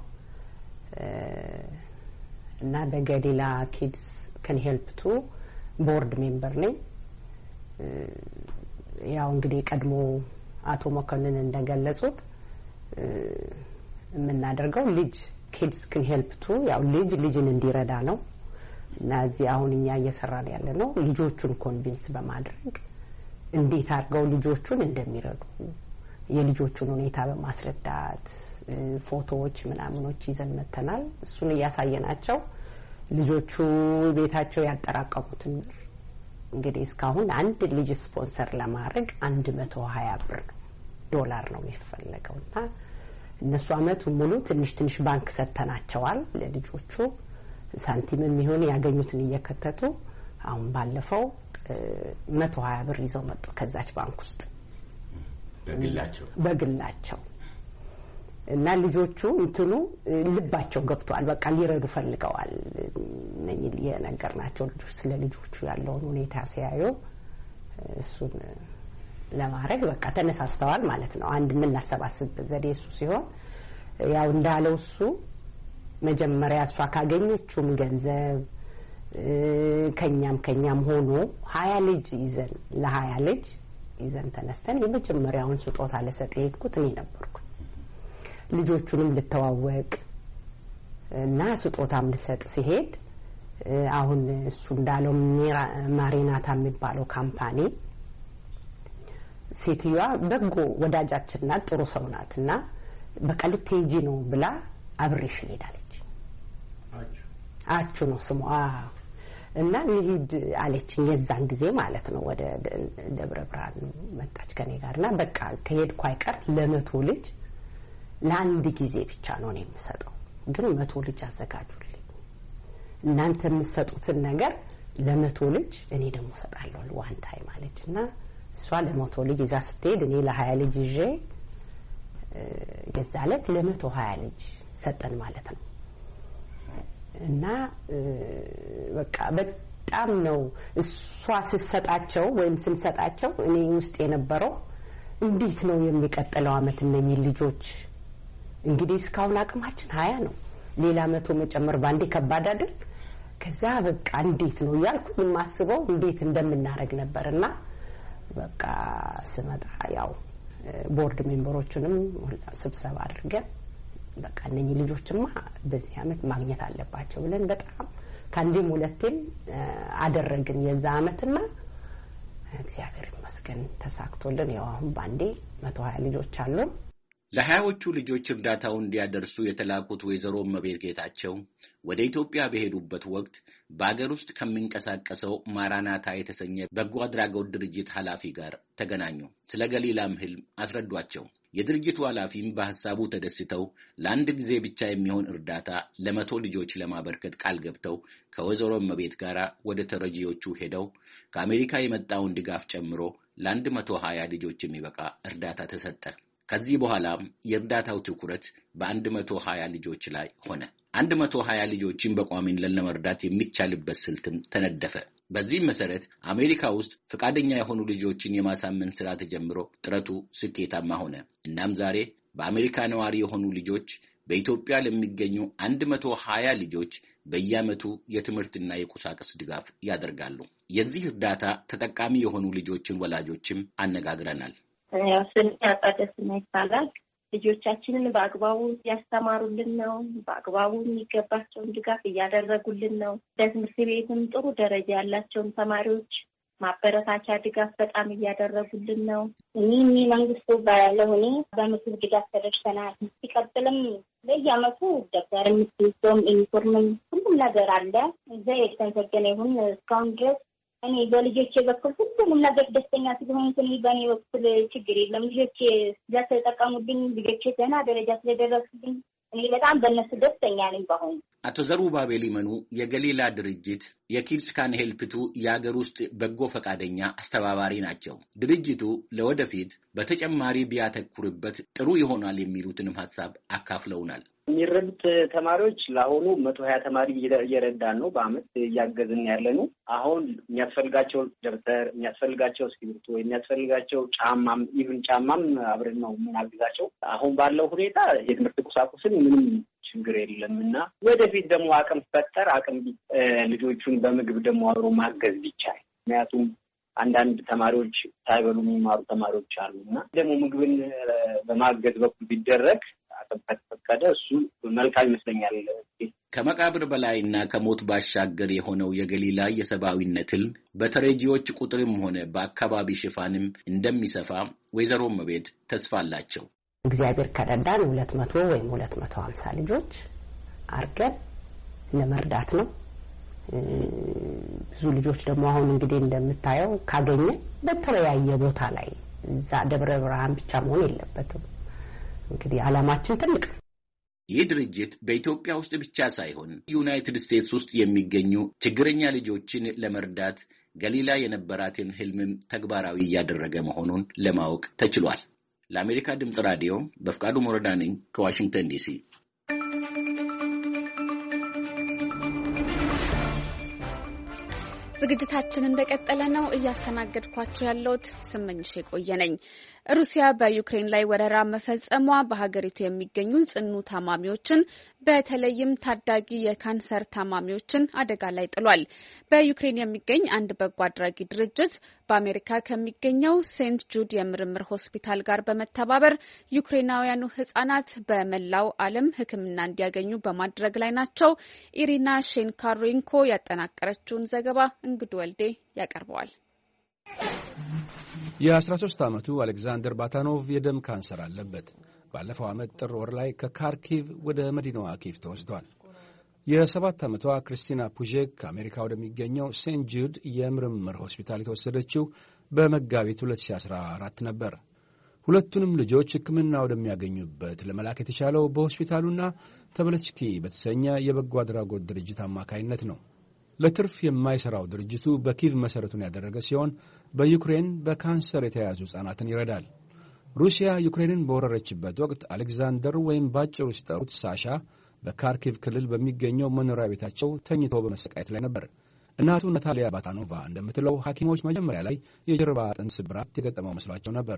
እና በገሊላ ኪድስ ካን ሄልፕ ቱ ቦርድ ሜምበር ነኝ። ያው እንግዲህ ቀድሞ አቶ መኮንን እንደገለጹት የምናደርገው ልጅ ኪድስ ካን ሄልፕ ቱ ያው ልጅ ልጅን እንዲረዳ ነው እና እዚህ አሁን እኛ እየሰራን ያለ ነው ልጆቹን ኮንቪንስ በማድረግ እንዴት አድርገው ልጆቹን እንደሚረዱ የልጆቹን ሁኔታ በማስረዳት ፎቶዎች ምናምኖች ይዘን መተናል። እሱን እያሳየናቸው ልጆቹ ቤታቸው ያጠራቀሙትን እንግዲህ እስካሁን አንድ ልጅ ስፖንሰር ለማድረግ አንድ መቶ ሀያ ብር ዶላር ነው የሚፈልገውና እነሱ አመቱን ሙሉ ትንሽ ትንሽ ባንክ ሰተናቸዋል ለልጆቹ ሳንቲም የሚሆን ያገኙትን እየከተቱ አሁን ባለፈው መቶ ሀያ ብር ይዘው መጡ ከዛች ባንክ ውስጥ በግላቸው በግላቸው እና ልጆቹ እንትኑ ልባቸው ገብቷል። በቃ ሊረዱ ፈልገዋል። ነኝ የነገርናቸው ልጆች ስለ ልጆቹ ያለውን ሁኔታ ሲያዩ እሱን ለማድረግ በቃ ተነሳስተዋል ማለት ነው። አንድ ምን እናሰባስብበት ዘዴ እሱ ሲሆን ያው እንዳለው እሱ መጀመሪያ እሷ ካገኘችውም ገንዘብ ከኛም ከኛም ሆኖ ሀያ ልጅ ይዘን ለሀያ ልጅ ይዘን ተነስተን የመጀመሪያውን ስጦታ ለሰጠ ሄድኩት እኔ ነበርኩ። ልጆቹንም ልተዋወቅ እና ስጦታም ልሰጥ ሲሄድ አሁን እሱ እንዳለው ማሪናታ የሚባለው ካምፓኒ ሴትዮዋ በጎ ወዳጃችን ናት፣ ጥሩ ሰው ናትና በቃ ልትሄጂ ነው ብላ አብሬሽ ሄዳለች። አቹ ነው ስሟ እና ልሂድ አለችኝ። የዛን ጊዜ ማለት ነው ወደ ደብረ ብርሃን መጣች ከኔ ጋርና በቃ ከሄድኩ አይቀር ለመቶ ልጅ ለአንድ ጊዜ ብቻ ነው እኔ የምሰጠው፣ ግን መቶ ልጅ አዘጋጁልኝ እናንተ የምትሰጡትን ነገር ለመቶ ልጅ እኔ ደግሞ ሰጣለሁ ዋን ታይም ማለትና እሷ ለመቶ ልጅ ይዛ ስትሄድ እኔ ለሀያ ልጅ ይዤ የዛለት ለመቶ ሀያ ልጅ ሰጠን ማለት ነው። እና በቃ በጣም ነው እሷ ስትሰጣቸው ወይም ስንሰጣቸው እኔ ውስጥ የነበረው እንዴት ነው የሚቀጥለው አመት እነኚህ ልጆች እንግዲህ እስካሁን አቅማችን ሀያ ነው ሌላ መቶ መጨመር ባንዴ ከባድ አይደል? ከዛ በቃ እንዴት ነው ያልኩ ማስበው እንዴት እንደምናረግ ነበርና በቃ ስመጣ ያው ቦርድ ሜምበሮቹንም ስብሰባ አድርገን በቃ እነኚህ ልጆችማ በዚህ አመት ማግኘት አለባቸው ብለን በጣም ካንዴም ሁለቴም አደረግን የዛ አመትና እግዚአብሔር ይመስገን ተሳክቶልን ያው አሁን ባንዴ መቶ ሀያ ልጆች አሉ። ለሀያዎቹ ልጆች እርዳታውን እንዲያደርሱ የተላኩት ወይዘሮ መቤት ጌታቸው ወደ ኢትዮጵያ በሄዱበት ወቅት በአገር ውስጥ ከሚንቀሳቀሰው ማራናታ የተሰኘ በጎ አድራጎት ድርጅት ኃላፊ ጋር ተገናኙ። ስለ ገሊላም ህልም አስረዷቸው። የድርጅቱ ኃላፊም በሐሳቡ ተደስተው ለአንድ ጊዜ ብቻ የሚሆን እርዳታ ለመቶ ልጆች ለማበርከት ቃል ገብተው ከወይዘሮ መቤት ጋር ወደ ተረጂዎቹ ሄደው ከአሜሪካ የመጣውን ድጋፍ ጨምሮ ለአንድ መቶ ሀያ ልጆች የሚበቃ እርዳታ ተሰጠ። ከዚህ በኋላ የእርዳታው ትኩረት በአንድ መቶ ሀያ ልጆች ላይ ሆነ። አንድ መቶ ሀያ ልጆችን በቋሚነት ለመርዳት የሚቻልበት ስልትም ተነደፈ። በዚህ መሰረት አሜሪካ ውስጥ ፈቃደኛ የሆኑ ልጆችን የማሳመን ስራ ተጀምሮ ጥረቱ ስኬታማ ሆነ። እናም ዛሬ በአሜሪካ ነዋሪ የሆኑ ልጆች በኢትዮጵያ ለሚገኙ አንድ መቶ ሀያ ልጆች በየዓመቱ የትምህርትና የቁሳቁስ ድጋፍ ያደርጋሉ። የዚህ እርዳታ ተጠቃሚ የሆኑ ልጆችን ወላጆችም አነጋግረናል። ያው ስለታጣደስ ይባላል ልጆቻችንን በአግባቡ ያስተማሩልን ነው። በአግባቡ የሚገባቸውን ድጋፍ እያደረጉልን ነው። በትምህርት ቤትም ጥሩ ደረጃ ያላቸውን ተማሪዎች ማበረታቻ ድጋፍ በጣም እያደረጉልን ነው። እኔ መንግስቱ ባለው እኔ በምግብ ድጋፍ ተደርሰናል። ሲቀጥልም በየዓመቱ ደብተርም ሲስተም ዩኒፎርምም ሁሉም ነገር አለ። እዛ የተንሰገነ ይሁን እስካሁን ድረስ እኔ በልጆቼ በኩል ሁሉም ነገር ደስተኛ ስለሆንኩ እኔ በእኔ በኩል ችግር የለም። ልጆቼ ስለተጠቀሙብኝ ልጆቼ ገና ደረጃ ስለደረሱብኝ እኔ በጣም በእነሱ ደስተኛ ነኝ። በአሁኑ አቶ ዘሩባቤል ይመኑ የገሊላ ድርጅት የኪድስ ካን ሄልፕቱ የአገር ውስጥ በጎ ፈቃደኛ አስተባባሪ ናቸው። ድርጅቱ ለወደፊት በተጨማሪ ቢያተኩርበት ጥሩ ይሆናል የሚሉትንም ሀሳብ አካፍለውናል። የሚረዱት ተማሪዎች ለአሁኑ መቶ ሀያ ተማሪ እየረዳን ነው። በአመት እያገዝን ያለ ነው። አሁን የሚያስፈልጋቸው ደብተር፣ የሚያስፈልጋቸው እስክሪብቶ፣ የሚያስፈልጋቸው ጫማም ኢቭን ጫማም አብረን ነው የምናግዛቸው። አሁን ባለው ሁኔታ የትምህርት ቁሳቁስን ምንም ችግር የለም እና ወደፊት ደግሞ አቅም ፈጠር አቅም ልጆቹን በምግብ ደግሞ አብሮ ማገዝ ቢቻል ምክንያቱም አንዳንድ ተማሪዎች ሳይበሉ የሚማሩ ተማሪዎች አሉ እና ደግሞ ምግብን በማገዝ በኩል ቢደረግ ከተፈቀደ እሱ መልካም ይመስለኛል። ከመቃብር በላይና ከሞት ባሻገር የሆነው የገሊላ የሰብአዊነት ህልም በተረጂዎች ቁጥርም ሆነ በአካባቢ ሽፋንም እንደሚሰፋ ወይዘሮ መቤት ተስፋ አላቸው። እግዚአብሔር ከረዳን ሁለት መቶ ወይም ሁለት መቶ ሀምሳ ልጆች አርገን ለመርዳት ነው። ብዙ ልጆች ደግሞ አሁን እንግዲህ እንደምታየው ካገኘ በተለያየ ቦታ ላይ እዛ ደብረ ብርሃን ብቻ መሆን የለበትም። እንግዲህ ዓላማችን ትልቅ ነው። ይህ ድርጅት በኢትዮጵያ ውስጥ ብቻ ሳይሆን ዩናይትድ ስቴትስ ውስጥ የሚገኙ ችግረኛ ልጆችን ለመርዳት ገሊላ የነበራትን ህልምም ተግባራዊ እያደረገ መሆኑን ለማወቅ ተችሏል። ለአሜሪካ ድምጽ ራዲዮ በፍቃዱ ሞረዳ ነኝ ከዋሽንግተን ዲሲ። ዝግጅታችን እንደቀጠለ ነው። እያስተናገድኳችሁ ያለሁት ስመኝሽ የቆየ ነኝ። ሩሲያ በዩክሬን ላይ ወረራ መፈጸሟ በሀገሪቱ የሚገኙ ጽኑ ታማሚዎችን በተለይም ታዳጊ የካንሰር ታማሚዎችን አደጋ ላይ ጥሏል። በዩክሬን የሚገኝ አንድ በጎ አድራጊ ድርጅት በአሜሪካ ከሚገኘው ሴንት ጁድ የምርምር ሆስፒታል ጋር በመተባበር ዩክሬናውያኑ ህጻናት በመላው ዓለም ሕክምና እንዲያገኙ በማድረግ ላይ ናቸው። ኢሪና ሼንካሮንኮ ያጠናቀረችውን ዘገባ እንግዱ ወልዴ ያቀርበዋል። የአስራ ሶስት ዓመቱ አሌክዛንደር ባታኖቭ የደም ካንሰር አለበት። ባለፈው ዓመት ጥር ወር ላይ ከካርኪቭ ወደ መዲናዋ ኪቭ ተወስዷል። የሰባት ዓመቷ ክሪስቲና ፑዤክ ከአሜሪካ ወደሚገኘው ሴንት ጁድ የምርምር ሆስፒታል የተወሰደችው በመጋቢት ሁለት ሺህ አስራ አራት ነበር። ሁለቱንም ልጆች ሕክምና ወደሚያገኙበት ለመላክ የተቻለው በሆስፒታሉና ተበለችኪ በተሰኘ የበጎ አድራጎት ድርጅት አማካይነት ነው። ለትርፍ የማይሰራው ድርጅቱ በኪቭ መሰረቱን ያደረገ ሲሆን በዩክሬን በካንሰር የተያዙ ሕፃናትን ይረዳል። ሩሲያ ዩክሬንን በወረረችበት ወቅት አሌክዛንደር ወይም ባጭሩ ሲጠሩት ሳሻ በካርኪቭ ክልል በሚገኘው መኖሪያ ቤታቸው ተኝቶ በመሰቃየት ላይ ነበር። እናቱ ናታሊያ ባታኖቫ እንደምትለው ሐኪሞች መጀመሪያ ላይ የጀርባ አጥንት ስብራት የገጠመው መስሏቸው ነበር።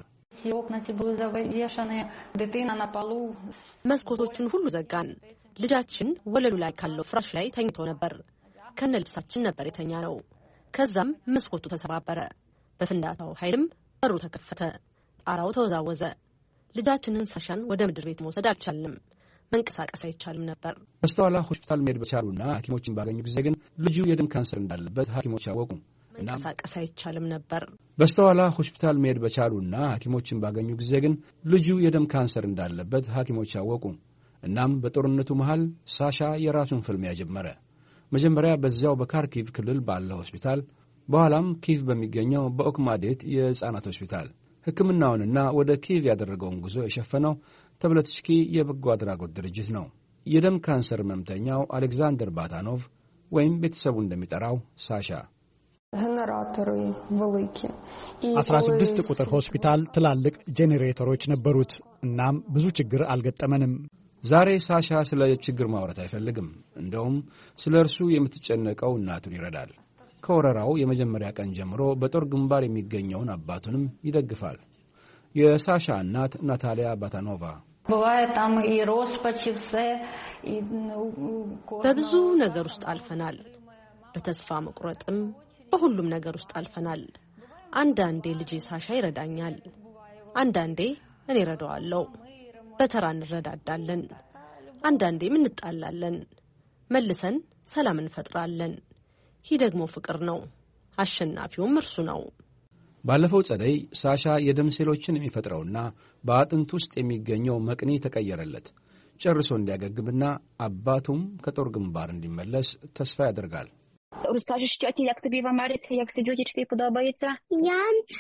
መስኮቶቹን ሁሉ ዘጋን። ልጃችን ወለሉ ላይ ካለው ፍራሽ ላይ ተኝቶ ነበር። ከነ ልብሳችን ነበር የተኛ ነው። ከዛም መስኮቱ ተሰባበረ። በፍንዳታው ኃይልም በሩ ተከፈተ። ጣራው ተወዛወዘ። ልጃችንን ሳሻን ወደ ምድር ቤት መውሰድ አልቻልንም። መንቀሳቀስ አይቻልም ነበር። በስተኋላ ሆስፒታል መሄድ በቻሉና ሐኪሞችን ባገኙ ጊዜ ግን ልጁ የደም ካንሰር እንዳለበት ሐኪሞች አወቁ። መንቀሳቀስ አይቻልም ነበር። በስተኋላ ሆስፒታል መሄድ በቻሉና ሐኪሞችን ባገኙ ጊዜ ግን ልጁ የደም ካንሰር እንዳለበት ሐኪሞች አወቁ። እናም በጦርነቱ መሃል ሳሻ የራሱን ፍልሚያ ጀመረ። መጀመሪያ በዚያው በካርኪቭ ክልል ባለው ሆስፒታል፣ በኋላም ኪቭ በሚገኘው በኦክማዴት የሕፃናት ሆስፒታል ሕክምናውንና ወደ ኪቭ ያደረገውን ጉዞ የሸፈነው ተብለትስኪ የበጎ አድራጎት ድርጅት ነው። የደም ካንሰር ህመምተኛው አሌክዛንደር ባታኖቭ ወይም ቤተሰቡ እንደሚጠራው ሳሻ አስራ ስድስት ቁጥር ሆስፒታል ትላልቅ ጄኔሬተሮች ነበሩት። እናም ብዙ ችግር አልገጠመንም። ዛሬ ሳሻ ስለ ችግር ማውራት አይፈልግም። እንደውም ስለ እርሱ የምትጨነቀው እናቱን ይረዳል። ከወረራው የመጀመሪያ ቀን ጀምሮ በጦር ግንባር የሚገኘውን አባቱንም ይደግፋል። የሳሻ እናት ናታሊያ ባታኖቫ በብዙ ነገር ውስጥ አልፈናል። በተስፋ መቁረጥም በሁሉም ነገር ውስጥ አልፈናል። አንዳንዴ ልጄ ሳሻ ይረዳኛል፣ አንዳንዴ እኔ እረዳዋለሁ። በተራ እንረዳዳለን። አንዳንዴም እንጣላለን፣ መልሰን ሰላም እንፈጥራለን። ይህ ደግሞ ፍቅር ነው። አሸናፊውም እርሱ ነው። ባለፈው ጸደይ ሳሻ የደም ሴሎችን የሚፈጥረውና በአጥንት ውስጥ የሚገኘው መቅኒ ተቀየረለት። ጨርሶ እንዲያገግምና አባቱም ከጦር ግንባር እንዲመለስ ተስፋ ያደርጋል። Розкажеш тьоті, як тобі в Америці, як сидіти, чи тобі подобається? Я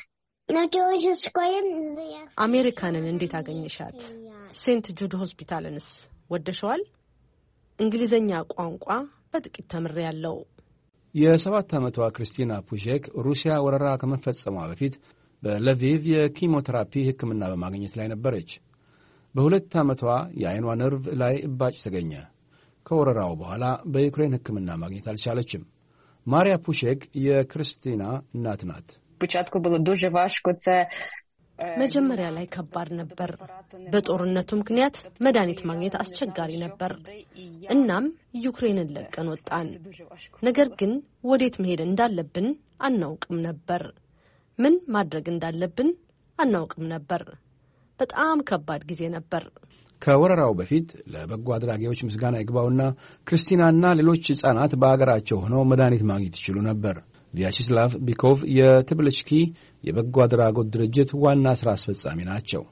አሜሪካንን እንዴት አገኘሻት? ሴንት ጁድ ሆስፒታልንስ ወደሽዋል? እንግሊዘኛ ቋንቋ በጥቂት ተምሬያለሁ። የሰባት ዓመቷ ክርስቲና ፑሼክ ሩሲያ ወረራ ከመፈጸሟ በፊት በለቪቭ የኪሞቴራፒ ሕክምና በማግኘት ላይ ነበረች። በሁለት ዓመቷ የዓይኗ ነርቭ ላይ እባጭ ተገኘ። ከወረራው በኋላ በዩክሬን ሕክምና ማግኘት አልቻለችም። ማሪያ ፑሼክ የክርስቲና እናት ናት። መጀመሪያ ላይ ከባድ ነበር። በጦርነቱ ምክንያት መድኃኒት ማግኘት አስቸጋሪ ነበር። እናም ዩክሬንን ለቀን ወጣን። ነገር ግን ወዴት መሄድ እንዳለብን አናውቅም ነበር። ምን ማድረግ እንዳለብን አናውቅም ነበር። በጣም ከባድ ጊዜ ነበር። ከወረራው በፊት ለበጎ አድራጊዎች ምስጋና ይግባውና ክርስቲናና ሌሎች ሕፃናት በአገራቸው ሆነው መድኃኒት ማግኘት ይችሉ ነበር። ቪያችስላቭ ቢኮቭ የትብልችኪ የበጎ አድራጎት ድርጅት ዋና ሥራ አስፈጻሚ ናቸው።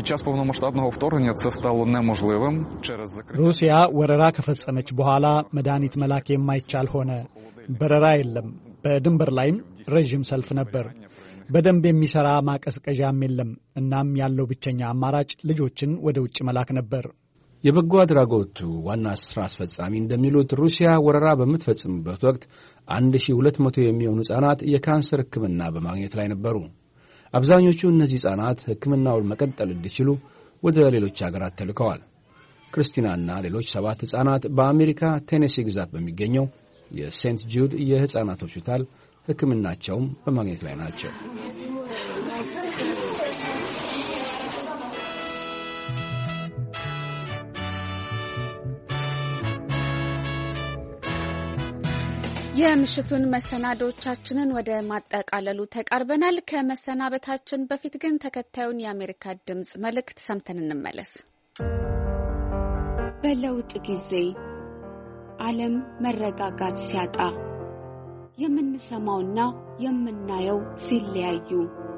ሩሲያ ወረራ ከፈጸመች በኋላ መድኃኒት መላክ የማይቻል ሆነ። በረራ የለም። በድንበር ላይም ረዥም ሰልፍ ነበር። በደንብ የሚሰራ ማቀዝቀዣም የለም። እናም ያለው ብቸኛ አማራጭ ልጆችን ወደ ውጭ መላክ ነበር። የበጎ አድራጎቱ ዋና ሥራ አስፈጻሚ እንደሚሉት ሩሲያ ወረራ በምትፈጽምበት ወቅት አንድ ሺህ ሁለት መቶ የሚሆኑ ሕፃናት የካንሰር ሕክምና በማግኘት ላይ ነበሩ። አብዛኞቹ እነዚህ ሕፃናት ሕክምናውን መቀጠል እንዲችሉ ወደ ሌሎች አገራት ተልከዋል። ክርስቲናና ሌሎች ሰባት ሕፃናት በአሜሪካ ቴኔሲ ግዛት በሚገኘው የሴንት ጁድ የሕፃናት ሆስፒታል ሕክምናቸውም በማግኘት ላይ ናቸው። የምሽቱን መሰናዶቻችንን ወደ ማጠቃለሉ ተቃርበናል። ከመሰናበታችን በፊት ግን ተከታዩን የአሜሪካ ድምጽ መልእክት ሰምተን እንመለስ። በለውጥ ጊዜ ዓለም መረጋጋት ሲያጣ የምንሰማውና የምናየው ሲለያዩ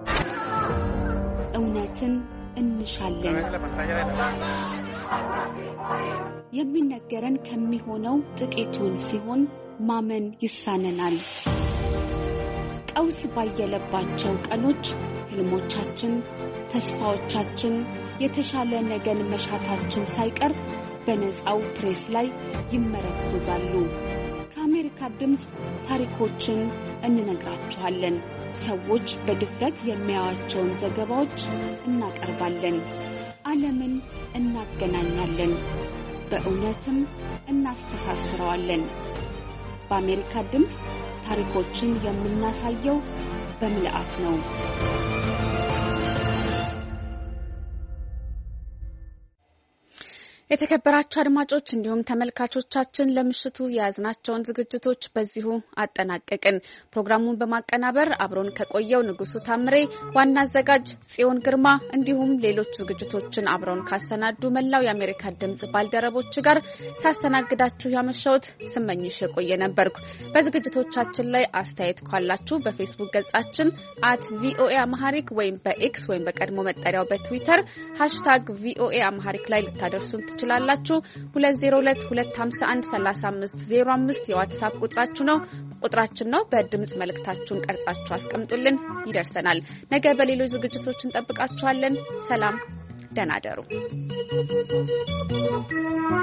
እውነትን እንሻለን። የሚነገረን ከሚሆነው ጥቂቱን ሲሆን ማመን ይሳነናል። ቀውስ ባየለባቸው ቀኖች ህልሞቻችን፣ ተስፋዎቻችን፣ የተሻለ ነገን መሻታችን ሳይቀር በነፃው ፕሬስ ላይ ይመረኮዛሉ። ከአሜሪካ ድምፅ ታሪኮችን እንነግራችኋለን። ሰዎች በድፍረት የሚያዩዋቸውን ዘገባዎች እናቀርባለን። ዓለምን እናገናኛለን፣ በእውነትም እናስተሳስረዋለን። በአሜሪካ ድምፅ ታሪኮችን የምናሳየው በምልአት ነው። የተከበራችሁ አድማጮች እንዲሁም ተመልካቾቻችን ለምሽቱ የያዝናቸውን ዝግጅቶች በዚሁ አጠናቀቅን። ፕሮግራሙን በማቀናበር አብሮን ከቆየው ንጉሱ ታምሬ፣ ዋና አዘጋጅ ጽዮን ግርማ እንዲሁም ሌሎች ዝግጅቶችን አብሮን ካሰናዱ መላው የአሜሪካ ድምጽ ባልደረቦች ጋር ሳስተናግዳችሁ ያመሻውት ስመኝሽ የቆየ ነበርኩ። በዝግጅቶቻችን ላይ አስተያየት ካላችሁ በፌስቡክ ገጻችን አት ቪኦኤ አማሃሪክ ወይም በኤክስ ወይም በቀድሞ መጠሪያው በትዊተር ሃሽታግ ቪኦኤ አማሃሪክ ላይ ልታደርሱን ትችላላችሁ። ሁለት ዜሮ ሁለት ሁለት ሀምሳ አንድ ሰላሳ አምስት ዜሮ አምስት የዋትስአፕ ቁጥራችሁ ነው ቁጥራችን ነው። በድምጽ መልእክታችሁን ቀርጻችሁ አስቀምጡልን፣ ይደርሰናል። ነገ በሌሎች ዝግጅቶች እንጠብቃችኋለን። ሰላም፣ ደህና እደሩ።